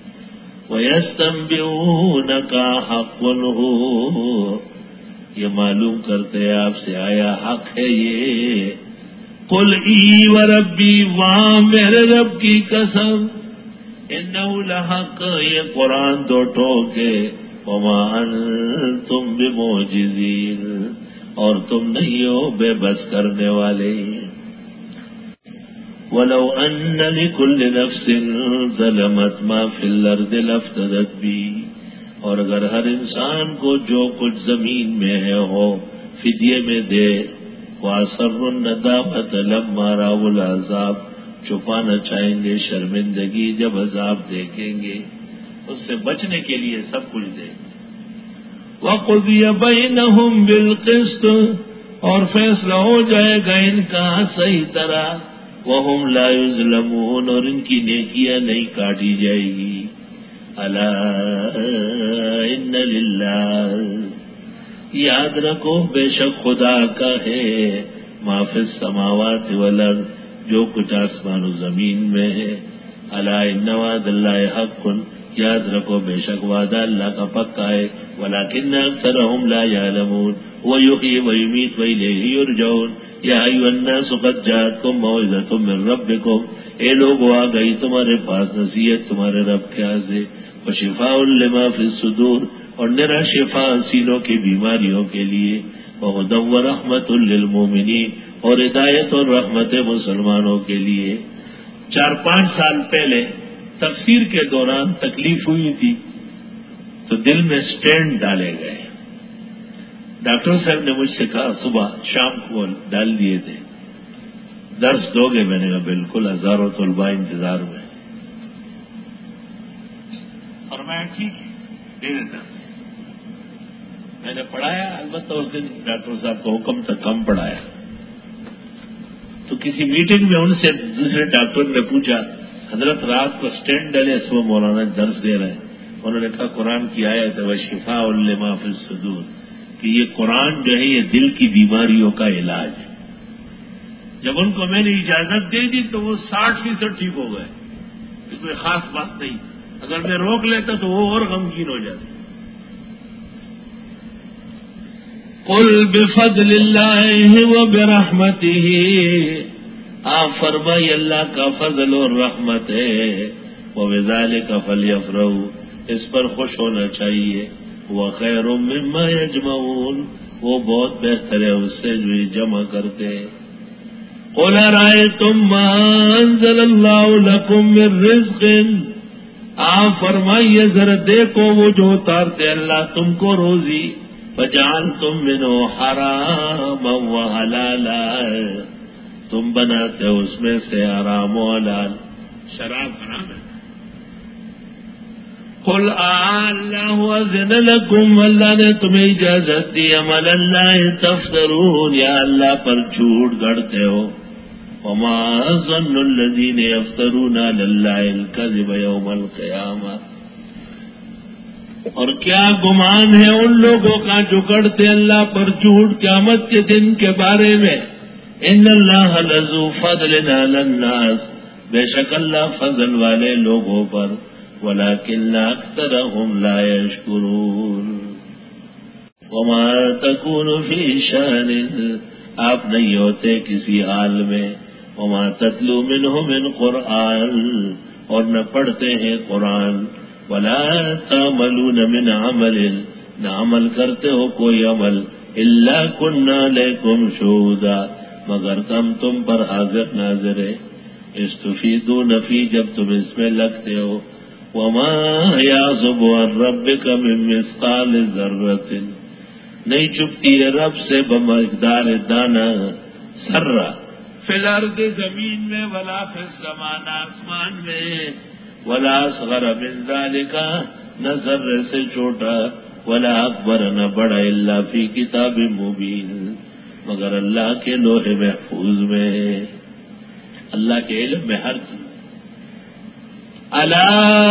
وَيَسْتَنبِئُونَكَ حَقٌّ هُوَ، یہ معلوم کرتے آپ سے آیا حق ہے یہ. قُلْ ای وَرَبِّي، وہاں میرے رب کی قسم، اِنَّهُ لَحَقٌّ، یہ قرآن دو ٹوکے. وَمَا أَنْتُمْ بِمُعْجِزِينَ، اور تم نہیں ہو بے بس کرنے والے. وَلَوْ أَنَّ لِكُلِّ نَفْسٍ ظَلَمَتْ مَا فِي الْأَرْضِ لَافْتَدَتْ بِهِ، اور اگر ہر انسان کو جو کچھ زمین میں ہے ہو فدیے میں دے. وَأَسَرُّوا النَّدَامَةَ لَمَّا رَأَوُا الْعَذَابَ، چھپانا چاہیں گے شرمندگی جب عذاب دیکھیں گے، اس سے بچنے کے لیے سب کچھ دیں گے. وَقُضِيَ بَيْنَهُمْ بِالْقِسْطِ، اور فیصلہ ہو جائے گا ان کا صحیح طرح. وَهُمْ لَا يُظْلَمُونَ، اور ان کی نیکیاں نہیں کاٹی جائے گی. أَلَا إِنَّ لِلَّهِ، یاد رکھو بے شک خدا کا ہے، ما فی السماوات والارض، جو کچھ آسمان و زمین میں ہے. أَلَا إِنَّ وَعْدَ اللَّهِ حَقٌّ، یاد رکھو بے شک وعدہ اللہ کا پکا ہے. وَلَكِنَّ أَكْثَرَهُمْ لَا يَعْلَمُونَ. وَيُحْيِي وَيُمِيتُ وَإِلَيْهِ يُرْجَعُونَ. یا ایھا الناس قد جاءتکم موعظۃ من ربکم، اے لوگو آ گئی تمہارے پاس نصیحت تمہارے رب کے ہاں سے. وشفاء لما فی الصدور، اور نرا شفا سینوں کی بیماریوں کے لیے. وہدی ورحمۃ للمؤمنین، اور ہدایت اور رحمت مسلمانوں کے لیے. چار پانچ سال پہلے تفسیر کے دوران تکلیف ہوئی تھی تو دل میں سٹینڈ ڈالے گئے. ڈاکٹر صاحب نے مجھ سے کہا صبح شام کو ڈال دیے تھے، درس دو گے؟ میں نے کہا بالکل، ہزاروں طلباء انتظار میں. اور میں ٹھیک دے دیتا. میں نے پڑھایا، البتہ اس دن ڈاکٹر صاحب کا حکم تھا کم پڑھایا. تو کسی میٹنگ میں ان سے دوسرے ڈاکٹر نے پوچھا، حضرت رات کو سٹینڈ ڈالے صبح مولانا درس دے رہے ہیں. انہوں نے کہا قرآن کی آیت ہے وشفاء لما فی الصدور، کہ یہ قرآن جو ہے یہ دل کی بیماریوں کا علاج ہے. جب ان کو میں نے اجازت دے دی تو وہ ساٹھ فیصد ٹھیک ہو گئے. کوئی خاص بات نہیں، اگر میں روک لیتا تو وہ اور غمگین ہو جاتے. قل بفضل اللہ وبرحمتہ، آپ فرمائیے اللہ کا فضل اور رحمت ہے. وبذالک فلیفرحوا، اس پر خوش ہونا چاہیے. وخیر مما یجمعون، وہ بہت بہتر ہے اس سے جو یہ جمع کرتے ہیں. قل ارأیتم ما انزل اللہ لکم من رزق، آپ فرمائیے ذرا دیکھو وہ جو اتارتے اللہ تم کو روزی. فجعلتم منه حراما وحلالا، تم بناتے ہو اس میں سے حرام و حلال. شراب حرام ہے. قل اللہ اذن لکم، اللہ نے تمہیں اجازت دی عمل اللہ تفترون، یا اللہ پر جھوٹ گڑتے ہو. وما ظن الذین یفترون علی اللہ الکذب یوم القیامہ، اور کیا گمان ہے ان لوگوں کا جو گڑتے اللہ پر جھوٹ قیامت کے دن کے بارے میں. ان اللہ لذو فضل علی الناس، بے شک اللہ فضل والے لوگوں پر. ولكن أكثرهم لا يشكرون. وما تكون في شأن، آپ نہیں ہوتے کسی حال میں. وما تتلو منه من قرآن، اور نہ پڑھتے ہیں قرآن. ولا تعملون من عمل، نہ عمل کرتے ہو کوئی عمل. الا كنا لكم شهودا، مگر ہم تم پر حاضر ناظر ہے. استفیدون فی، جب تم اس میں لگتے ہو. وما يعزب عن ربك من مثقال ذرة، نہیں چپتی ہے رب سے بمقدار دانہ ذرہ. فی الارض، زمین میں. ولا فی السماء، آسمان میں. ولا اصغر من ذلك، نہ ذرے سے چھوٹا. ولا اکبر، نہ بڑا. الا فی کتاب مبین، مگر اللہ کے لوح محفوظ میں. اللہ کے علم میں ہر چیز. الا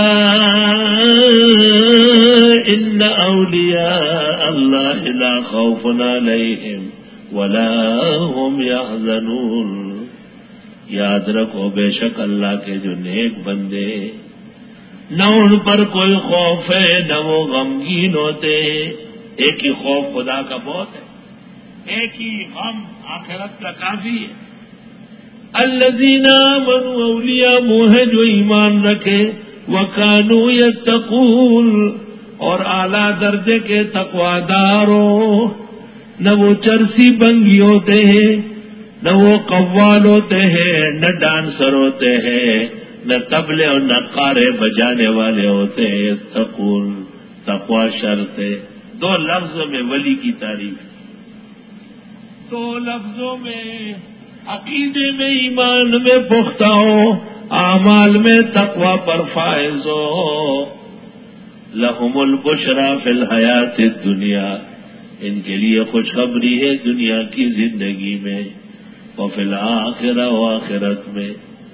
ان اولیاء اللہ لا خوف علیہم ولا هم يحزنون، یاد رکھو بے شک اللہ کے جو نیک بندے، نہ ان پر کوئی خوف ہے نہ وہ غمگین ہوتے. ایک ہی خوف خدا کا بہت ہے، ایک ہی غم آخرت کا کافی ہے. الذین آمنوا، اولیاء وہ ہے جو ایمان رکھے. وکانوا یتقون، اور اعلیٰ درجے کے تقواداروں. نہ وہ چرسی بنگی ہوتے ہیں، نہ وہ قوال ہوتے ہیں، نہ ڈانسر ہوتے ہیں، نہ طبلے اور نہ قارے بجانے والے ہوتے ہیں. تقون، تقوی شرط ہے. دو لفظوں میں ولی کی تعریف، دو لفظوں میں عقیدے میں ایمان میں پختہ ہو، اعمال میں تقوی پر فائز ہو. لہم البشریٰ فی الحیات الدنیا، ان کے لیے خوشخبری ہے دنیا کی زندگی میں. وفی الآخرہ، و آخرت میں.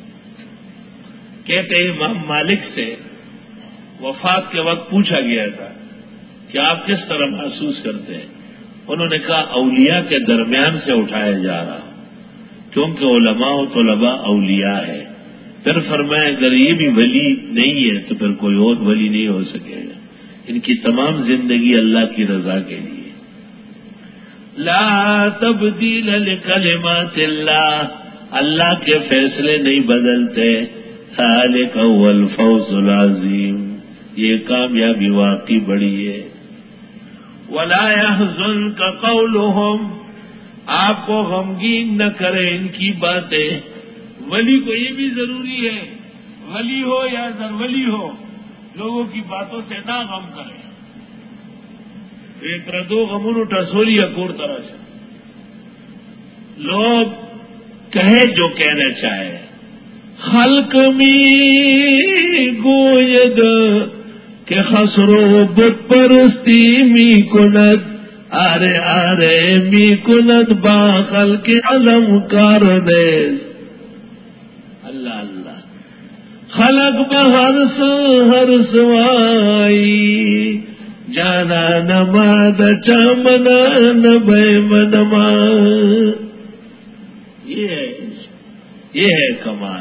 کہتے امام مالک سے وفات کے وقت پوچھا گیا تھا کہ آپ کس طرح محسوس کرتے ہیں. انہوں نے کہا اولیاء کے درمیان سے اٹھایا جا رہا، کیونکہ علماء و طلباء اولیاء ہے. پھر فرمایا اگر یہ بھی ولی نہیں ہے تو پھر کوئی اور ولی نہیں ہو سکے گا. ان کی تمام زندگی اللہ کی رضا کے لیے. لا تبدیل لکلمات اللہ، اللہ کے فیصلے نہیں بدلتے. ذالک هو الفوز العظیم، یہ کامیابی واقعی بڑی ہے. ولا يحزنک قولهم، آپ کو غمگین نہ کرے ان کی باتیں. ولی کو یہ بھی ضروری ہے، ولی ہو یا زرولی ہو، لوگوں کی باتوں سے نہ غم کرے. ایک ردو غمون ٹسولی اکور طرح سے لوگ کہے جو کہنا چاہے. خلق می گوید کہ خسرو بت پرستی می کند، آرے آرے می کند با خلق علم کارنیز. اللہ اللہ، خلق بہرس ہرس وائی، جانا نماد چامنا نبے منما. یہ ہے یہ ہے کمال.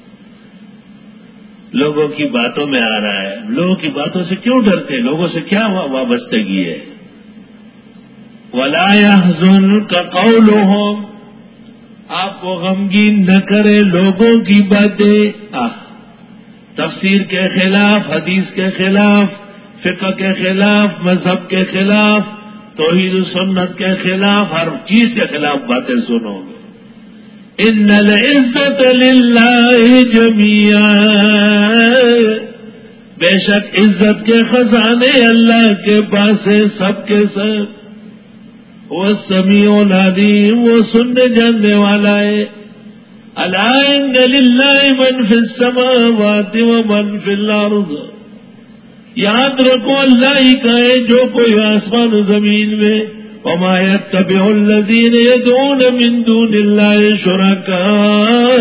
لوگوں کی باتوں میں آ رہا ہے. لوگوں کی باتوں سے کیوں ڈرتے؟ لوگوں سے کیا وابستگی ہے؟ ولا يحزنك قولهم، آپ کو غمگین نہ کرے لوگوں کی باتیں. آہ، تفسیر کے خلاف، حدیث کے خلاف، فقہ کے خلاف، مذہب کے خلاف، توحید و سنت کے خلاف، ہر چیز کے خلاف باتیں سنو گے. ان العزت للہ جمیعا، بے شک عزت کے خزانے اللہ کے پاس ہے سب کے سب. وہ سمیع العلیم، وہ سننے جاننے والا ہے. الا ان للہ من فی السماوات ومن فی الارض، یاد رکھو اللہ ہی کا ہے جو کوئی آسمان و زمین میں، وما يتبع الذين يدعون من دون الله شركاء،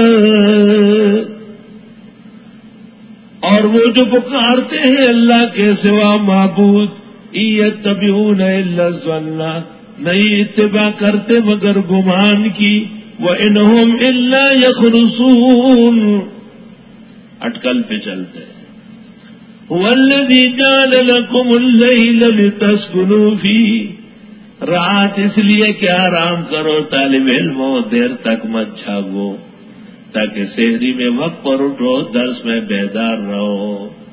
اور وہ جو پکارتے ہیں اللہ کے سوا معبود، يتبعون الا الظن، نہیں اتباع کرتے مگر گمان کی، وانهم الا يخرصون، اٹکل پہ چلتے ہیں۔ هو الذي جعل لكم الليل لتسكنوا فيه، رات اس لیے کہ آرام کرو طالب علم ہو، دیر تک مت جاگو تاکہ سحری میں وقت پر اٹھو، درس میں بیدار رہو۔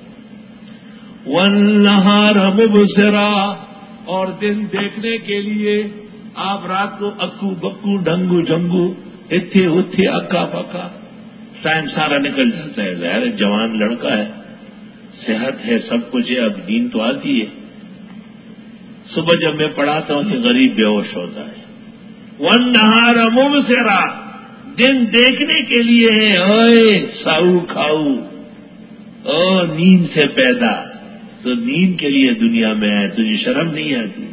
وَالنَّهَارَ مُبْصِرًا، اور دن دیکھنے کے لیے آپ رات کو اکو بکو ڈنگو جنگو اتھے اتھے اکا پکا ٹائم سارا نکل جاتا ہے۔ ظاہر جوان لڑکا ہے، صحت ہے، سب کچھ ہے، اب نیند تو آتی ہے۔ صبح جب میں پڑھاتا ہوں کہ غریب بے ہوش ہوتا ہے۔ وَالنَّهَارَ مُبْصِرًا، دن دیکھنے کے لیے ہے، اوے ساؤ کھاؤ، او نیند سے پیدا، تو نیند کے لیے دنیا میں آئے، تجھے شرم نہیں آتی؟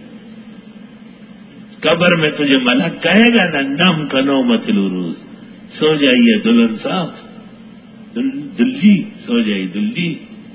قبر میں تجھے ملک کہے گا نا نم کنو متل روز، سو جائیے دلہن صاحب، دلجی سو جائیے دلجی،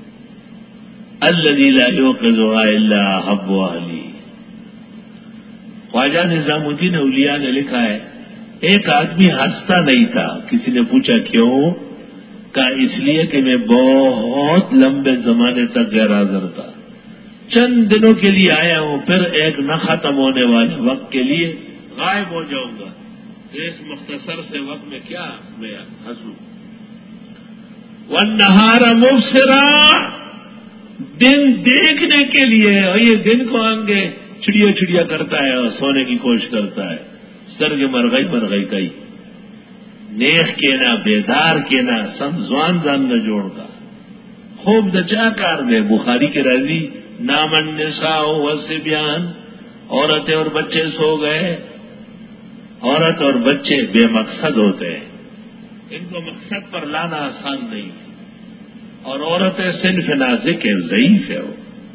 الذی لا یوقظھا الا حب اہلی۔ خواجہ نظام الدین اولیاء نے لکھا ہے، ایک آدمی ہنستا نہیں تھا، کسی نے پوچھا کیوں؟ کہا اس لیے کہ میں بہت لمبے زمانے تک غیر حاضر تھا، چند دنوں کے لیے آیا ہوں، پھر ایک نہ ختم ہونے والے وقت کے لیے غائب ہو جاؤں گا، تو اس مختصر سے وقت میں کیا میں ہنسوں؟ وَالنَّهَارَ مُبْصِرًا، دن دیکھنے کے لیے، اور یہ دن کو آنگے چڑیا چڑیا کرتا ہے اور سونے کی کوشش کرتا ہے، سرگ مرغئی مرغئی کئی نیخ کے نا بیدار کے نا سمزوان زان نہ جوڑ کا خوب دچا کار میں بخاری کے راضی نامن نساء والصبیان، عورتیں اور بچے سو گئے، عورت اور بچے بے مقصد ہوتے ہیں، ان کو مقصد پر لانا آسان نہیں ہے، اور عورتیں صنف نازک ہے، ضعیف ہے وہ۔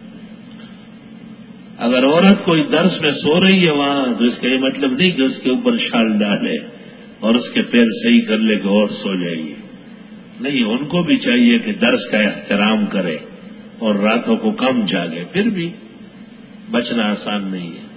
اگر عورت کوئی درس میں سو رہی ہے وہاں تو اس کا یہ مطلب نہیں کہ اس کے اوپر شال ڈالے اور اس کے پیر صحیح کر لے کہ اور سو جائے گی، نہیں، ان کو بھی چاہیے کہ درس کا احترام کرے اور راتوں کو کم جاگے، پھر بھی بچنا آسان نہیں ہے۔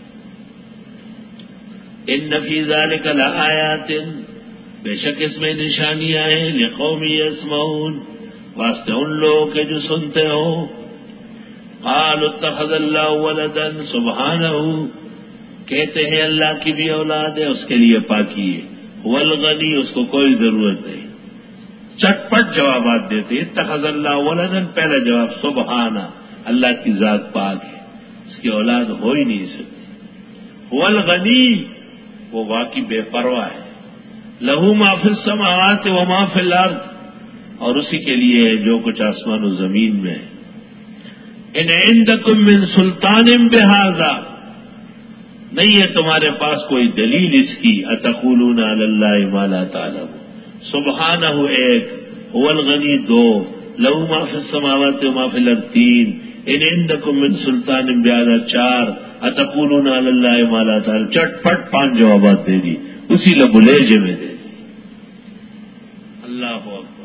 ان فی ذلک لآیات، بے شک اس میں نشانیاں ہیں، لقوم یسمعون، واسطے ان لوگوں کے جو سنتے ہو۔ قالوا اتخذ اللہ ولدا سبحانہ، کہتے ہیں اللہ کی بھی اولاد ہے، اس کے لیے پاکی ہے، هو الغنی، اس کو کوئی ضرورت نہیں، چٹ پٹ جوابات دیتے۔ اتخذ اللہ ولدا، پہلا جواب سبحانہ، اللہ کی ذات پاک ہے، اس کی اولاد ہو ہی نہیں سکتی۔ هو الغنی، وہ واقعی بے پرواہ ہے، لہو ما فی السماوات وما فی الارض، اور اسی کے لیے ہے جو کچھ آسمان و زمین میں ہے۔ ان عندکم من سلطان بہذا، نہیں ہے تمہارے پاس کوئی دلیل اس کی، اتقولون علی اللہ ما لا تعلمون، سبحانہ ایک، هو الغنی دو، لہو ما فی السماوات وما فی الارض تین، ان عندکم من سلطان بہذا چار، اتقولون علی اللہ ما لا تعلمون، چٹ پٹ پانچ جوابات دے دی، اسی لب لہجے میں دے دی۔ اللہ اکبر۔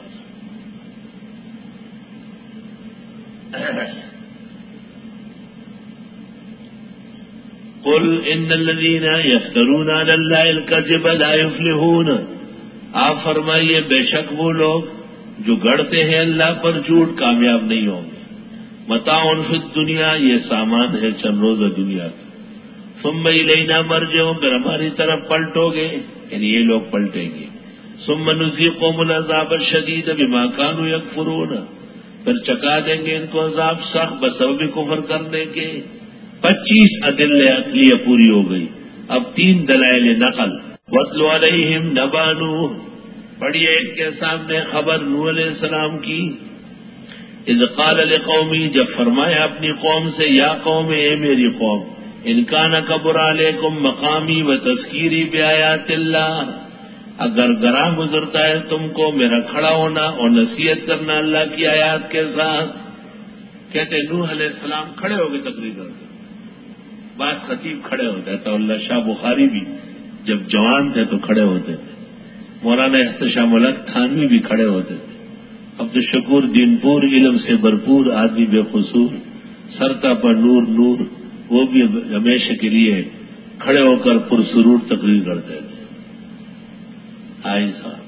قل ان الذین یفترون علی اللہ الکذب لا یفلحون، آپ فرمائیے بے شک وہ لوگ جو گڑتے ہیں اللہ پر جھوٹ کامیاب نہیں ہوں گے۔ متاع فی الدنیا، یہ سامان ہے چند روزہ دنیا کا، ثم الینا مرجعہم، پھر ہماری طرف پلٹو گے، یعنی یہ لوگ پلٹیں گے، ثم نذیقہم العذاب الشدید بما کانوا یکفرون، پھر چکا دیں گے ان کو عذاب سخت بسبب کفر کرنے کے۔ پچیس ادلہ عقلیہ پوری ہو گئی، اب تین دلائل نقل۔ وَاتْلُ عَلَيْهِمْ نَبَأَ نُوحٍ، پڑھیے ان کے سامنے خبر نوح علیہ السلام کی۔ اذ قال لقومی، جب فرمایا اپنی قوم سے، یا قوم، اے میری قوم، ان کان کبر علیکم مقامی و تذکیری بآیات اللہ، اگر گراں گزرتا ہے تم کو میرا کھڑا ہونا اور نصیحت کرنا اللہ کی آیات کے ساتھ. کہتے نوح علیہ السلام کھڑے ہو کے تقریر کرتے. بعض خطیب کھڑے ہوتے تو اللہ شاہ بخاری بھی جب جوان تھے تو کھڑے ہوتے تھے. مولانا احتشام الحق تھانوی بھی کھڑے ہوتے تھے. عبدالشکور دین پور علم سے بھرپور آدمی بے قصور سرتا پر نور نور وہ بھی ہمیشہ کے لیے کھڑے ہو کر پرسرور تقریر کرتے تھے. آئی صاحب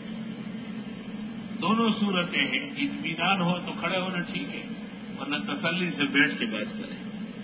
دونوں صورتیں ہیں. اطمینان ہو تو کھڑے ہونا ٹھیک ہے ورنہ تسلی سے بیٹھ کے بات کریں.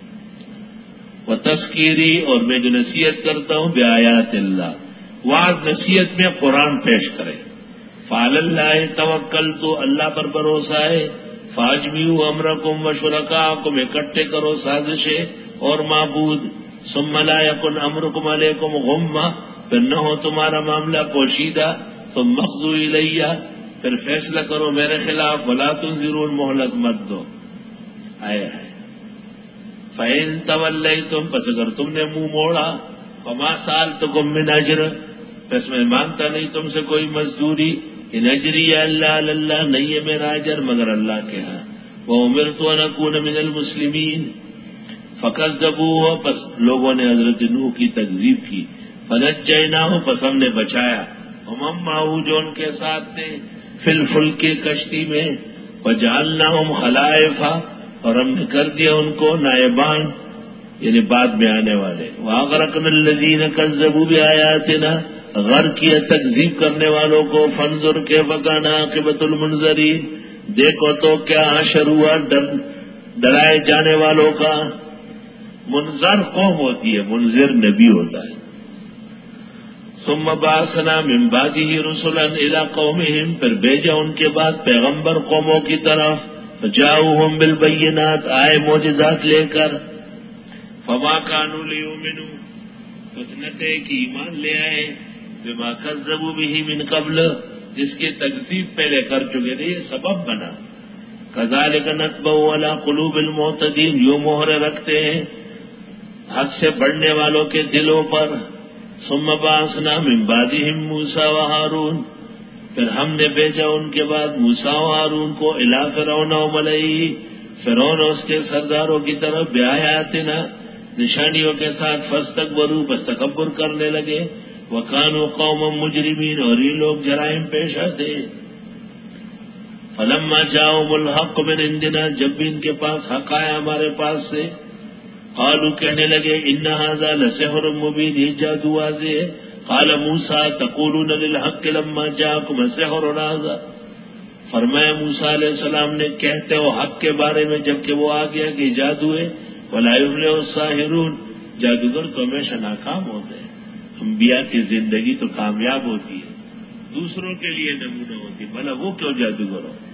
وہ تذکیری اور میں جو نصیحت کرتا ہوں بآیات اللہ واضح نصیحت میں قرآن پیش کرے. فعلی اللہ توکل تو اللہ پر بھروسہ ہے. فاجمیو امرکم و شرکاکم اکٹھے کرو سازشیں اور معبود. ثم لا یکن امرکم علیکم غمہ پھر نہ ہو تمہارا معاملہ پوشیدہ. ثم اقضوا الیہ پھر فیصلہ کرو میرے خلاف. ولا تنظرون مہلت مت دو. آئے ہے فَإِن تَوَلَّيْتُمْ پس اگر تم نے منہ موڑا فَمَا سَأَلْتُكُم مِّنْ أَجْرٍ پس میں مانگتا نہیں تم سے کوئی مزدوری. ان اجری اللہ اللہ نہیں ہے میرا اجر مگر اللہ کے ہاں. وَأُمِرْتُ أَنْ أَكُونَ مِنَ الْمُسْلِمِينَ فَكَذَّبُوهُ پس لوگوں نے حضرت نوح کی تکذیب کی. فَنَجَّيْنَاهُ پس ہم نے بچایا وَمَن مَّعَهُ جو ان کے ساتھ تھے فِي الْفُلْكِ کشتی میں. وَجَعَلْنَاهُمْ خَلَائِفَ اور ہم نے کر دیا ان کو نائبان یعنی بعد میں آنے والے. وَأَغْرَقْنَا الَّذِينَ كَذَّبُوا بِآيَاتِنَا غرق کیا تکذیب کرنے والوں کو. فانظر كيف كان عاقبة المنذرين دیکھو تو کیا حشر ہوا ڈر ڈرائے جانے والوں کا. منذر قوم ہوتی ہے منذر نبی ہوتا ہے. ثم بعثنا من بعده رسلا الى قومهم پھر بھیجا ان کے بعد پیغمبر قوموں کی طرف. فجاؤہم بالبینات آئے معجزات لے کر. فما كانوا ليؤمنوا بس نہ تھے کہ ایمان لے آئے. بما كذبوا به من قبل جس کی تکذیب پہلے کر چکے تھے یہ سبب بنا. كذلك نطبع على قلوب المعتدين یوں مہر رکھتے ہیں حد سے بڑھنے والوں کے دلوں پر. ثم بعثنا من بعدهم موسى وهارون پھر ہم نے بھیجا ان کے بعد موسیٰ و ہارون کو الی فرعون و ملئہ فرعون اور اس کے سرداروں کی طرف بآیاتنا نشانیوں کے ساتھ. فاستکبروا بس تکبر کرنے لگے. وکانوا قوما مجرمین اور یہ لوگ جرائم پیشہ تھے. فلما جاءهم الحق من عندنا جب بھی ان کے پاس حق آیا ہمارے پاس سے. قالوا کہنے لگے ان ھذا لسحر مبین یہ جادو واضح ہے. قال موسیٰ تقولون للحق لما جاءكم سحر ھذا فرمایا موسیٰ علیہ السلام نے کہتے ہو حق کے بارے میں جبکہ وہ آ گیا کہ جادو ہے. ولا يفلح الساحرون جادوگر تو ہمیشہ ناکام ہوتے ہیں. انبیاء کی زندگی تو کامیاب ہوتی ہے دوسروں کے لیے نمونہ ہوتی بھلا وہ کیوں جادوگر ہو.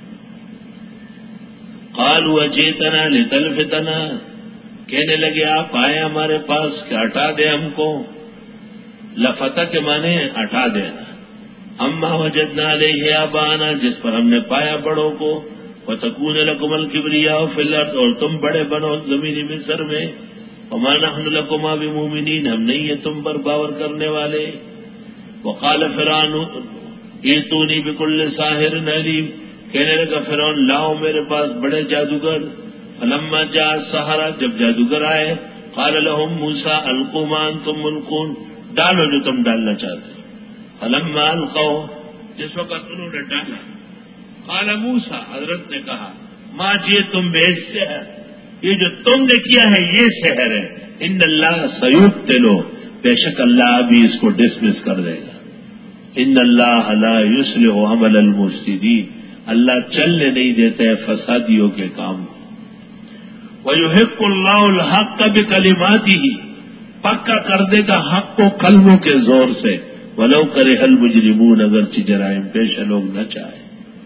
قالوا اجئتنا لتلفتنا کہنے لگے آپ آئے ہمارے پاس کہ ہٹا دے ہم کو. لفتہ کے معنی ہٹا دینا. اما وجدنا علیہ آبانا جس پر ہم نے پایا بڑوں کو. وتکون لکم الکبریاء فی الارض اور تم بڑے بنو زمین مصر میں. وما نحن لکما بمؤمنین ہم نہیں ہیں تم پر باور کرنے والے. وقال فرعون ائتونی بکل ساحر علیم کہنے لگا فرعون لاؤ میرے پاس بڑے جادوگر. فلما جاء السحرہ جب جادوگر آئے قال لهم موسیٰ القوا ما انتم ملقون ڈالو جو تم ڈالنا چاہتے. فلما القوا جس وقت انہوں نے ڈالا قال موسیٰ حضرت نے کہا ما جئتم بہ السحر یہ جو تم نے کیا ہے یہ سحر ہے. ان اللہ سیبطلہ بے شک اللہ ابھی اس کو ڈسمس کر دے گا. ان اللہ لا یصلح عمل المفسدین اللہ چلنے نہیں دیتے فسادیوں کے کام کو. وَيُحِقُّ اللَّهُ الْحَقَّ بِكَلِمَاتِهِ پکا کر دے گا حق کو کلموں کے زور سے. وَلَوْ كَرِهَ الْمُجْرِمُونَ اگرچہ جرائم پیش لوگ نہ چاہیں.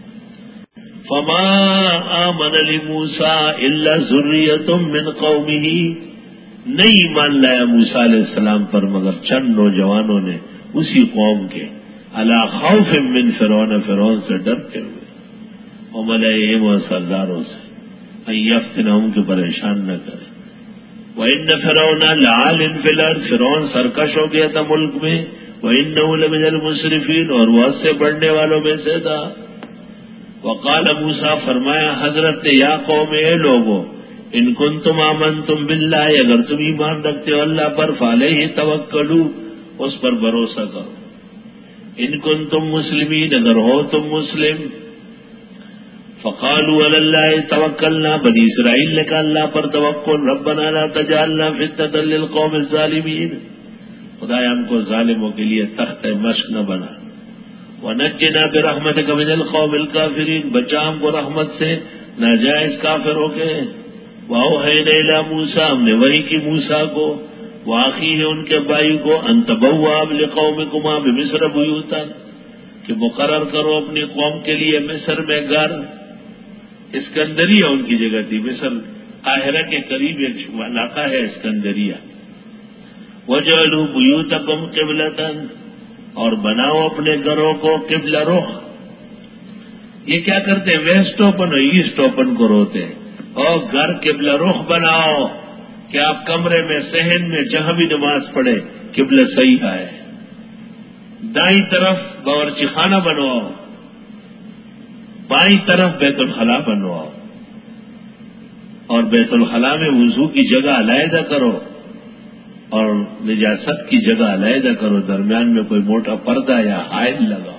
فَمَا آمَنَ لِمُوسَىٰ إِلَّا ذُرِّيَّةٌ مِّن قَوْمِهِ نہیں مان لایا موسیٰ علیہ السلام پر مگر چند نوجوانوں نے اسی قوم کے. عَلَىٰ خَوْفٍ مِّن فِرْعَوْنَ فرعون سے ڈرتے ہوئے وَمَلَئِهِمْ اور سرداروں سے ان یفتنہم کے پریشان نہ کرے. وَإِنَّ فِرْعَوْنَ لَعَالٍ فِي الْأَرْضِ فرعون سرکش ہو گیا تھا ملک میں. وَإِنَّهُ لَمِنَ الْمُسْرِفِينَ، اور وہ حد سے بڑھنے والوں میں سے تھا۔ وقال موسیٰ، فرمایا حضرت نے، یا قوم، اے لوگو، ان کنتم آمنتم باللہ، اگر تم ایمان رکھتے ہو اللہ پر، فعلیہ توکلوا، اس پر بھروسہ کرو۔ ان کنتم مسلمین، اگر ہو تم مسلم، فقالوا علی اللہ توکلنا، بنی اسرائیل نے کہا اللہ پر توکل، ربنا لا تجعلنا فتنة للقوم الظالمین، خدایا ہم کو ظالموں کے لیے تخت مشق نہ بنا، ونجنا برحمتک من القوم الکافرین، بچا ہم کو رحمت سے ناجائز کافروں کے۔ واوحینا الی موسیٰ، ہم نے وحی کی موسیٰ کو، واخیہ، ان کے بھائی کو، ان تبوأ لقومکما بمصر بیوتا، کہ مقرر کرو اپنی قوم کے لیے مصر میں گھر۔ اسکندریہ ان کی جگہ تھی، مصر قاہرہ کے قریب ایک علاقہ ہے اسکندریہ۔ وجعلوا بیوتکم قبلۃ، اور بناؤ اپنے گھروں کو قبلہ رخ۔ یہ کیا کرتے ہیں؟ ویسٹ اوپن اور ایسٹ اوپن کو روتے ہیں، اور گھر قبلہ رخ بناؤ کہ آپ کمرے میں، صحن میں، جہاں بھی نماز پڑھے قبلہ صحیح آئے۔ دائیں طرف باورچی خانہ بنواؤ، بائیں طرف بیت الخلاء بنواؤ، اور بیت الخلاء میں وضو کی جگہ علیحدہ کرو اور نجاست کی جگہ علیحدہ کرو، درمیان میں کوئی موٹا پردہ یا حائل لگاؤ۔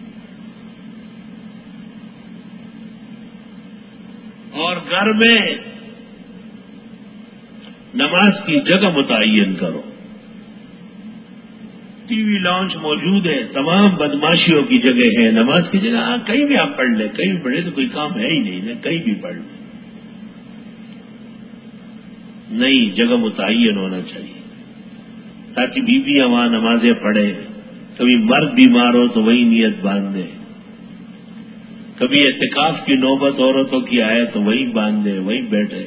اور گھر میں نماز کی جگہ متعین کرو۔ ٹی وی لاؤنج موجود ہے، تمام بدماشیوں کی جگہ ہے، نماز کی جگہ ہاں کہیں بھی آپ پڑھ لیں، کہیں بھی پڑھے تو کوئی کام ہے ہی نہیں نا، کہیں بھی پڑھ لیں، نہیں، جگہ متعین ہونا چاہیے تاکہ بیویاں وہاں نمازیں پڑھیں۔ کبھی مرد بیمار ہو تو وہی نیت باندھ دے، کبھی اعتکاف کی نوبت عورتوں کی آئے تو وہی باندھ دے، وہی بیٹھے۔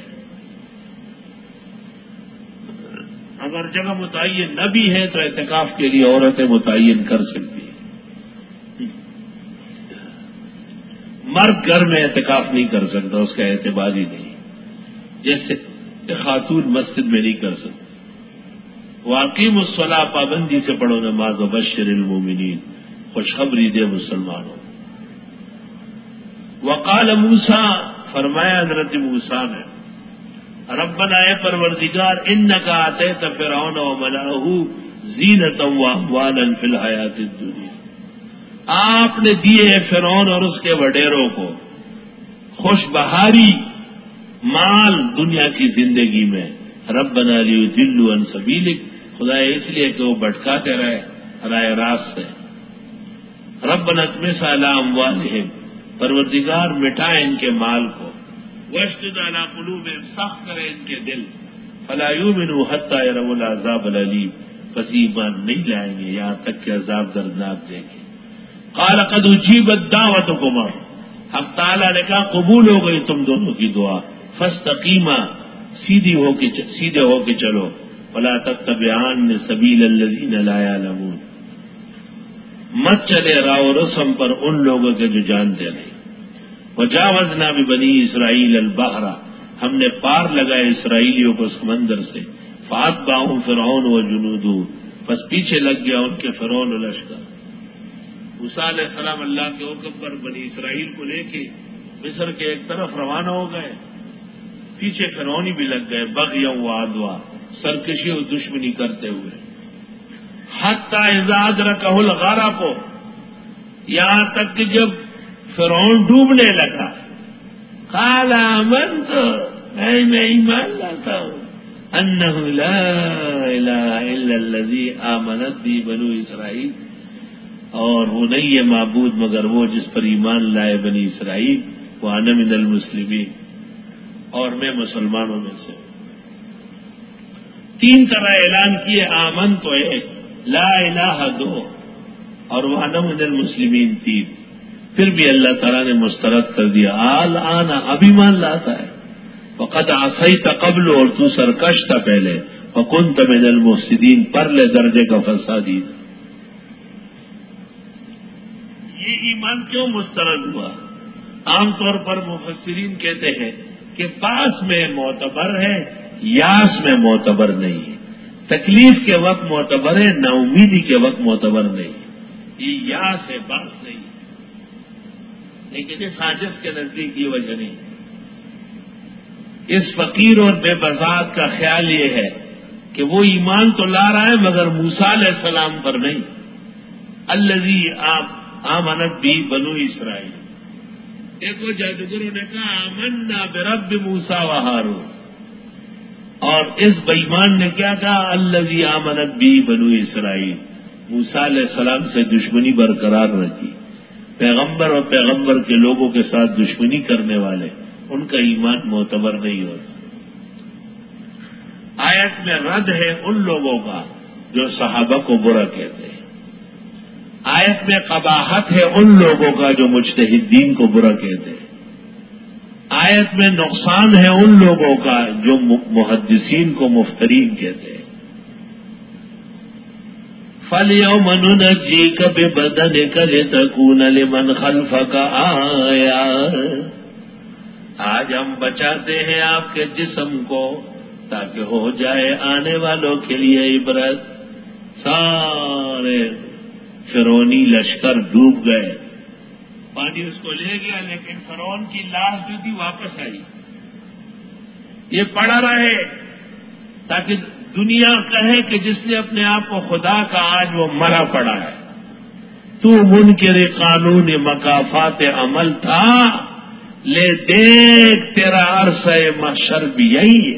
اگر جگہ متعین نہ بھی ہے تو اعتکاف کے لیے عورتیں متعین کر سکتی ہیں۔ مرد گھر میں اعتکاف نہیں کر سکتا، اس کا اعتبار ہی نہیں، جیسے خاتون مسجد میں نہیں کر سکتی۔ واقیم الصلاۃ، پابندی سے پڑھو نماز، وبشر المومنین، خوشخبری دے مسلمانوں۔ وقال موسیٰ، فرمایا حضرت موسیٰ نے، ربنا اے پروردگار، انک آتیت فرعون وملأہ زینۃ واموالا فی الحیاۃ الدنیا، آپ نے دیے فرعون اور اس کے وڈیروں کو خوش بہاری مال دنیا کی زندگی میں، ربنا لیضلوا عن سبیلک، خدا اس لیے کہ وہ بھٹکاتے رہے راہ راست سے، ربنا اطمس علی اموالہم، پروردگار مٹائے ان کے مال کو، واشدد علی قلوبہم، سخت کرے ان کے دل، فلا یؤمنوا حتی یروا العذاب العلیم، پس ایمان نہیں لائیں گے یہاں تک کہ عذاب دردناک دیں گے۔ قال قد اجیبت دعوتکما، حق تعالیٰ نے کہا قبول ہو گئی تم دونوں کی دعا، فاستقیما، سیدھی ہو کے سیدھے ہو کے چلو، ولا تتبعان سبیل الذین لا یعلمون، مت چلے راہ و رسم پر ان لوگوں کے جو جانتے نہیں۔ وجاوزنا ببنی اسرائیل البحر، ہم نے پار لگائے اسرائیلیوں کو سمندر سے، فاتبعهم فرعون وجنودہ، بس پیچھے لگ گیا ان کے فرعون و لشکر۔ موسیٰ علیہ السلام اللہ کے حکم پر بنی اسرائیل کو لے کے مصر کے ایک طرف روانہ ہو گئے، پیچھے فرعونی بھی لگ گئے، بغیا و عدوا، سرکشی و دشمنی کرتے ہوئے، حتی اذا ادرکہ الغرق، یہاں تک کہ جب فرعون ڈوبنے لگا، قال آمنت، اے میں ایمان لاتا ہوں، انہ لا الہ الا الذی آمنت بہ بنو اسرائیل، اور وہ نہیں ہے معبود مگر وہ جس پر ایمان لائے بنی اسرائیل، وانا من المسلمین، اور میں مسلمانوں میں سے۔ تین طرح اعلان کیے، آمن تو ایک، لا الہ دو، اور وانا من المسلمین تین، پھر بھی اللہ تعالیٰ نے مسترد کر دیا، آل آنا، اب ایمان لاتا ہے، وقد عصیت قبل، اور تو سرکش تھا پہلے، وکنت من المفسدین، پرلے درجے کا فسادی۔ یہ ایمان کیوں مسترد ہوا؟ عام طور پر مفسرین کہتے ہیں کہ پاس میں معتبر ہے، یاس میں معتبر نہیں ہے۔ تکلیف کے وقت معتبر ہے، نا امیدی کے وقت معتبر نہیں. یہ یا سے بات نہیں، لیکن اس حاجت کے نزدیک یہ وجہ نہیں. اس فقیر اور بے بذات کا خیال یہ ہے کہ وہ ایمان تو لا رہا ہے مگر موسیٰ علیہ السلام پر نہیں. الذی آمنت بھی بنو اسرائیل. دیکھو جادوگروں نے کہا آمنا برب موسیٰ و ہارون، اور اس بے ایمان نے کیا کہا الذی آمنت بھی بنو اسرائیل. موسیٰ علیہ السلام سے دشمنی برقرار رکھی. پیغمبر اور پیغمبر کے لوگوں کے ساتھ دشمنی کرنے والے، ان کا ایمان معتبر نہیں ہوتا. آیت میں رد ہے ان لوگوں کا جو صحابہ کو برا کہتے ہیں. آیت میں قباحت ہے ان لوگوں کا جو مجتہدین کو برا کہتے ہیں. آیت میں نقصان ہے ان لوگوں کا جو محدثین کو مفترین کہتے ہیں. فَالْيَوْمَ نُنَجِّيكَ بِبَدَنِكَ لِتَكُونَ لِمَنْ خَلْفَكَ آیَةً. آج ہم بچاتے ہیں آپ کے جسم کو تاکہ ہو جائے آنے والوں کے لیے عبرت. سارے فرعونی لشکر ڈوب گئے، پانی اس کو لے گیا، لیکن فرعون کی لاش جو تھی واپس آئی. یہ پڑا رہے تاکہ دنیا کہے کہ جس نے اپنے آپ کو خدا کا آج وہ مرا پڑا ہے. تو منکر قانون مکافات عمل تھا، لے دیکھ تیرا عرصہ محشر بھی یہی ہے.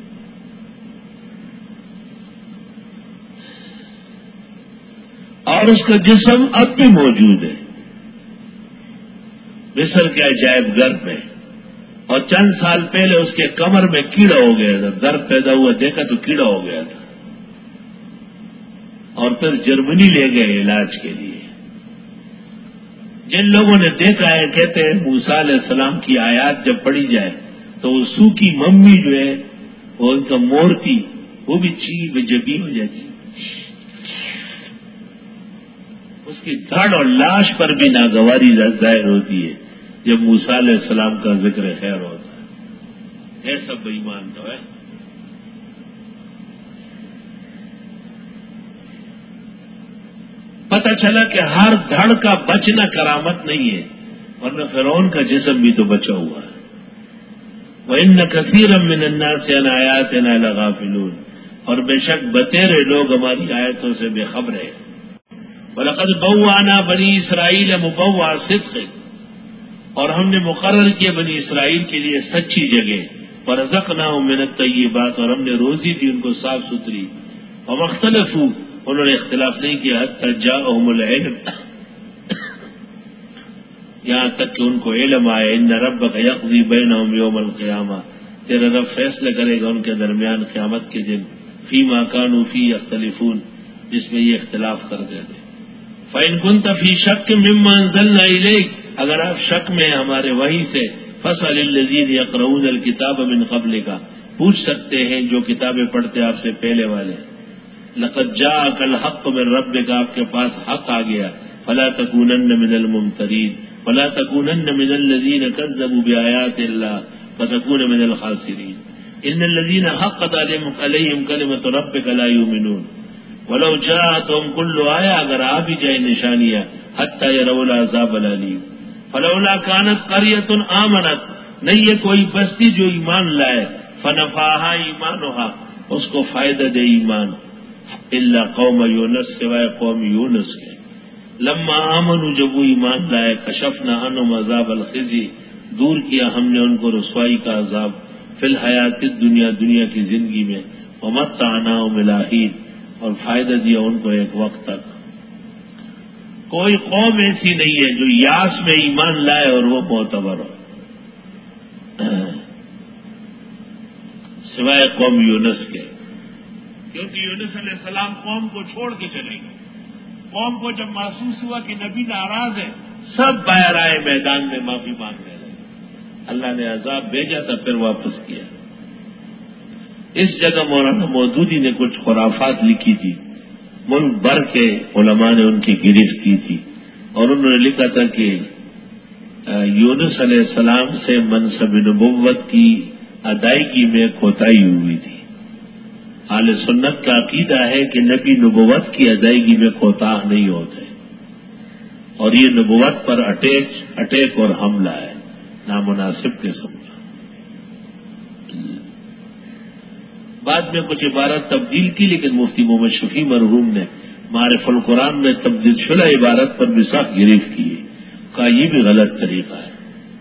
اور اس کا جسم اب بھی موجود ہے مصر کے عجائب گھر میں، اور چند سال پہلے اس کے کمر میں کیڑا ہو گیا تھا. درد پیدا ہوا، دیکھا تو کیڑا ہو گیا تھا، اور پھر جرمنی لے گئے علاج کے لیے. جن لوگوں نے دیکھا ہے کہتے ہیں موسیٰ علیہ السلام کی آیات جب پڑھی جائے تو وہ سو کی ممی جو ہے وہ ان کا مورتی وہ بھی چیل جبی ہو جاتی. اس کی دھڑ اور لاش پر بھی ناگواری ظاہر ہوتی ہے جب موسیٰ علیہ السلام کا ذکر خیر ہوتا ہے. ہے سب بے ایمان تو ہے. پتہ چلا کہ ہر دھڑ کا بچنا کرامت نہیں ہے، ورنہ فرعون کا جسم بھی تو بچا ہوا ہے. وَإِنَّ كَثِيرًا مِّنَ النَّاسِ عَنْ آيَاتِنَا لَغَافِلُونَ. اور بے شک بتیرے لوگ ہماری آیتوں سے بے خبر ہیں. وَلَقَدْ بَوَّأْنَا بَنِي إِسْرَائِيلَ مُبَوَّعَ صِدْقٍ. اور ہم نے مقرر کیا بنی اسرائیل کے لیے سچی جگہ. وَرَزَقْنَاهُم مِّنَ الطَّيِّبَاتِ. اور ہم نے روزی دی ان کو صاف ستھری. وَمَا اخْتَلَفُوا. انہوں نے اختلاف نہیں کیا حتىٰ جاءهم العلم، یہاں تک کہ ان کو علم آئے. ان ربک یقضی بینہم یوم القیامہ. تیرا رب فیصلہ کرے گا ان کے درمیان قیامت کے دن. فیما کانوا فیہ یختلفون، جس میں یہ اختلاف کرتے تھے. فإن كنت فی شک مما انزلنا الیک. اگر آپ شک میں ہمارے وحی سے، فاسأل الذین یقرؤون الکتاب من قبلک. پوچھ سکتے ہیں جو کتابیں پڑھتے آپ سے پہلے والے. لقد جاءک الحق من ربک. آپ کے پاس حق آ گیا. فلا تکونن من الممترین. فلا تکونن من الذین کذبوا بآیات اللہ فتکون من الخاسرین. ان الذین حقت علیہم کلمۃ ربک لا یؤمنون ولو جاءتهم كل آیہ. اگر آ بھی جائے نشانیاں حتی یروا العذاب العلیم. فلولا كانت قریۃ آمنت. نہیں یہ کوئی بستی جو ایمان لائے. فنفعها ایمانها. اس کو فائدہ دے ایمان. الا قوم یونس. سوائے قوم یونس کے. لما آمنوا. جب وہ ایمان لائے. کشفنا عنہم عذاب الخزي. دور کیا ہم نے ان کو رسوائی کا عذاب. فی الحیات الدنیا. دنیا کی زندگی میں. ومتعناهم الی حین. اور فائدہ دیا ان کو ایک وقت تک. کوئی قوم ایسی نہیں ہے جو یاس میں ایمان لائے اور وہ معتبر ہو سوائے قوم یونس کے. کیونکہ یونس علیہ السلام قوم کو چھوڑ کے چلے گئے. قوم کو جب محسوس ہوا کہ نبی ناراض ہے، سب باہر آئے میدان میں معافی مانگنے لگے. اللہ نے عذاب بھیجا تھا پھر واپس کیا. اس جگہ مولانا مودودی نے کچھ خرافات لکھی تھی. ملک بھر کے علماء نے ان کی گرفت کی تھی، اور انہوں نے لکھا تھا کہ یونس علیہ السلام سے منصب نبوت کی ادائیگی میں کوتاہی ہوئی تھی. اہل سنت کا عقیدہ ہے کہ نبی نبوت کی ادائیگی میں کوتاہ نہیں ہوتے، اور یہ نبوت پر اٹیک اٹیک اور حملہ ہے نامناسب قسم کا۔ بعد میں کچھ عبارت تبدیل کی، لیکن مفتی محمد شفیع مرحوم نے معرف القرآن میں تبدیل شدہ عبارت پر بھی سخت گرفت کی، کہا یہ بھی غلط طریقہ ہے۔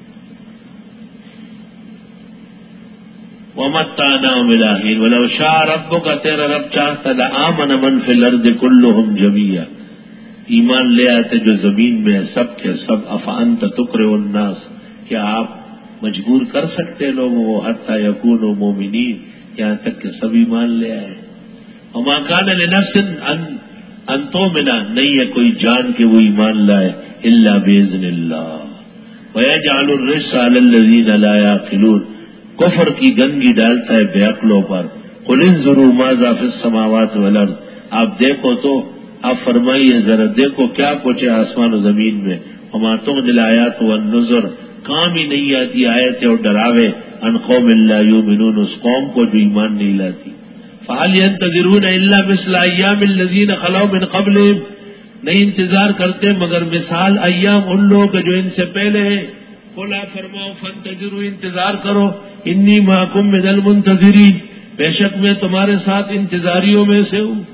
وَمَتَّعْنَاهُمْ إِلَىٰ حِينٍ وَلَوْ شَاءَ رَبُّكَ، تیرا رب چاہتا لَآمَنَ مَن فِي الْأَرْضِ كُلُّهُمْ جَمِيعًا، ایمان لے آتے جو زمین میں ہے سب کے سب۔ أَفَأَنتَ تُكْرِهُ النَّاسَ، کیا آپ مجبور کر سکتے لوگوں کو حَتَّىٰ يَكُونُوا مُؤْمِنِينَ، یہاں تک کہ سب ایمان لے آئے۔ وَمَا كَانَ لِنَفْسٍ أَن تُؤْمِنَ، نہیں ہے کوئی جان کہ وہ ایمان لائے إِلَّا بِإِذْنِ اللَّهِ وَيَجْعَلُ الرِّجْسَ عَلَى الَّذِينَ لَا يَعْقِلُونَ، کفر کی گندگی ڈالتا ہے بے عقلوں پر۔ قُلِ انظُرُوا مَاذَا فِي السَّمَاوَاتِ وَالْأَرْضِ، آپ دیکھو تو، آپ فرمائیے ذرا دیکھو کیا کچھ ہے آسمان و زمین میں۔ وَمَا تُغْنِ الْآيَاتُ وَالنُّذُرُ، کام ہی نہیں آتی آیتیں اور ڈراوے عن قوم لا یؤمنون، اس قوم کو جو ایمان نہیں لاتی۔ فَهَلْ يَنتَظِرُونَ إِلَّا مِثْلَ أَيَّامِ الَّذِينَ خَلَوْا مِنْ قَبْلِهِمْ، نہیں انتظار کرتے مگر مثال ایام ان لوگوں کے جو ان سے پہلے ہیں۔ قُلْ فَرماؤ فَانتَظِرُوا، انتظار کرو، انی مَعَكُم مِّنَ الْمُنتَظِرِينَ، بے شک میں تمہارے ساتھ انتظاریوں میں سے ہوں۔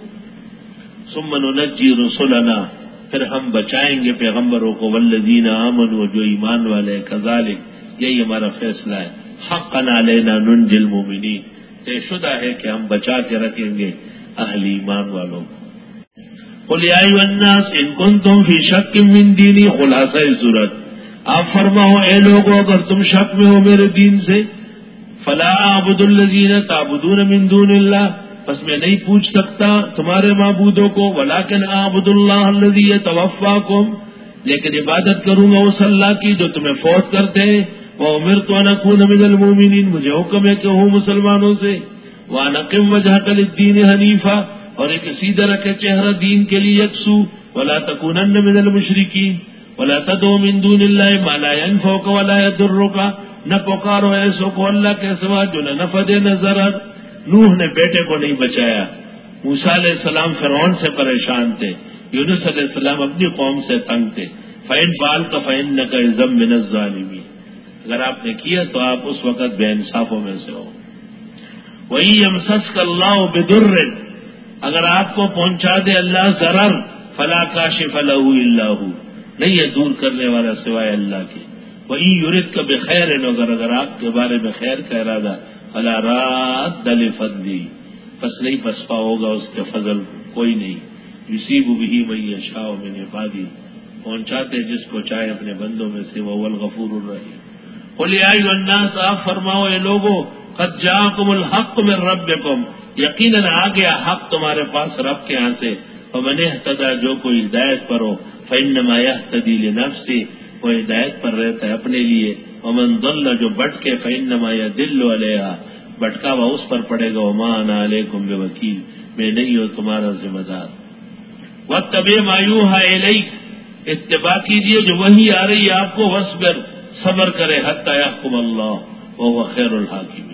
ثُمَّ نُنَجِّي رُسُلَنَا، پھر ہم بچائیں گے پیغمبروں کو، وَالَّذِينَ آمَنُوا، جو ایمان والے ہیں، كَذَلِكَ، یہی ہمارا فیصلہ ہے۔ حقاً علینا ننجی المؤمنین، طے شدہ ہے کہ ہم بچا کے رکھیں گے اہل ایمان والوں کو۔ قل یا ایھا الناس ان کنتم فی شک من دینی، خلاصہ صورت، آپ فرماؤ اے لوگو اگر تم شک میں ہو میرے دین سے، فلا اعبد الذین تعبدون من دون اللہ، بس میں نہیں پوچھ سکتا تمہارے معبودوں کو، ولکن اعبد اللہ الذی یتوفاکم، لیکن عبادت کروں گا اس اللہ کی جو تمہیں فوت کرتے ہیں۔ وَأُمِرْتُ أَنْ أَكُونَ مِنَ الْمُؤْمِنِينَ، مجھے حکم ہے کہ ہوں مسلمانوں سے۔ وَأَنْ أَقِمْ وَجْهَكَ لِلدِّينِ حَنِيفًا، اور ایک سیدھا رکھے چہرہ دین کے لیے یکسو۔ وَلَا تَكُونَنَّ مِنَ الْمُشْرِكِينَ، وَلَا تَدْعُ مِن دُونِ اللَّهِ مَا لَا يَنفَعُكَ وَلَا يَضُرُّكَ، نہ پکارو ایسو کو اللہ کے سوا جو نہ نفع دے نہ ضرر۔ نوح نے بیٹے کو نہیں بچایا، موسیٰ علیہ السلام فرعون سے پریشان تھے، یونس علیہ السلام اپنی قوم سے تنگ تھے۔ فَإِنْ فَعَلْتَ فَإِنَّكَ إِذًا مِنَ الظَّالِمِينَ، اگر آپ نے کیا تو آپ اس وقت بے انصافوں میں سے ہو۔ وَإِن يَمْسَسْكَ اللَّهُ بِضُرٍّ، اگر آپ کو پہنچا دے اللہ ضرر، فَلَا كَاشِفَ لَهُ إِلَّا هُوَ، نہیں ہے دور کرنے والا سوائے اللہ کے۔ وَإِن يُرِدْكَ بِخَيْرٍ، اگر اگر آپ کے بارے میں خیر کا ارادہ، فَلَا رَادَّ لِفَضْلِهِ، پس نہیں پسپا ہوگا اس کے فضل کوئی نہیں۔ يُصِيبُ بِهِ مَن يَشَاءُ مِنْ عِبَادِهِ، پہنچاتے جس کو چاہے اپنے بندوں میں سے، وَهُوَ الْغَفُورُ الرَّحِيمُ۔ قل یا ایھا الناس، آپ فرماؤ اے لوگو، قد جاءکم الحق من ربکم، یقیناً آ گیا حق تمہارے پاس رب کے ہاں سے۔ فمن اہتدی، جو کوئی ہدایت پر ہو، فانما یہتدی لنفسہ، وہ ہدایت پر رہتا ہے اپنے لیے۔ ومن ضل، جو بھٹکے، فانما یضل علیہا، بھٹکا ہوا اس پر پڑے گا۔ وما انا علیکم بوکیل، میں نہیں ہوں تمہارا ذمہ دار۔ واتبع ما یوحی الیک، اتباع کیجیے جو وحی آ رہی ہے آپ کو، واصبر، صبر کرے، حتی یحکم اللہ وہو خیر الحاکمین،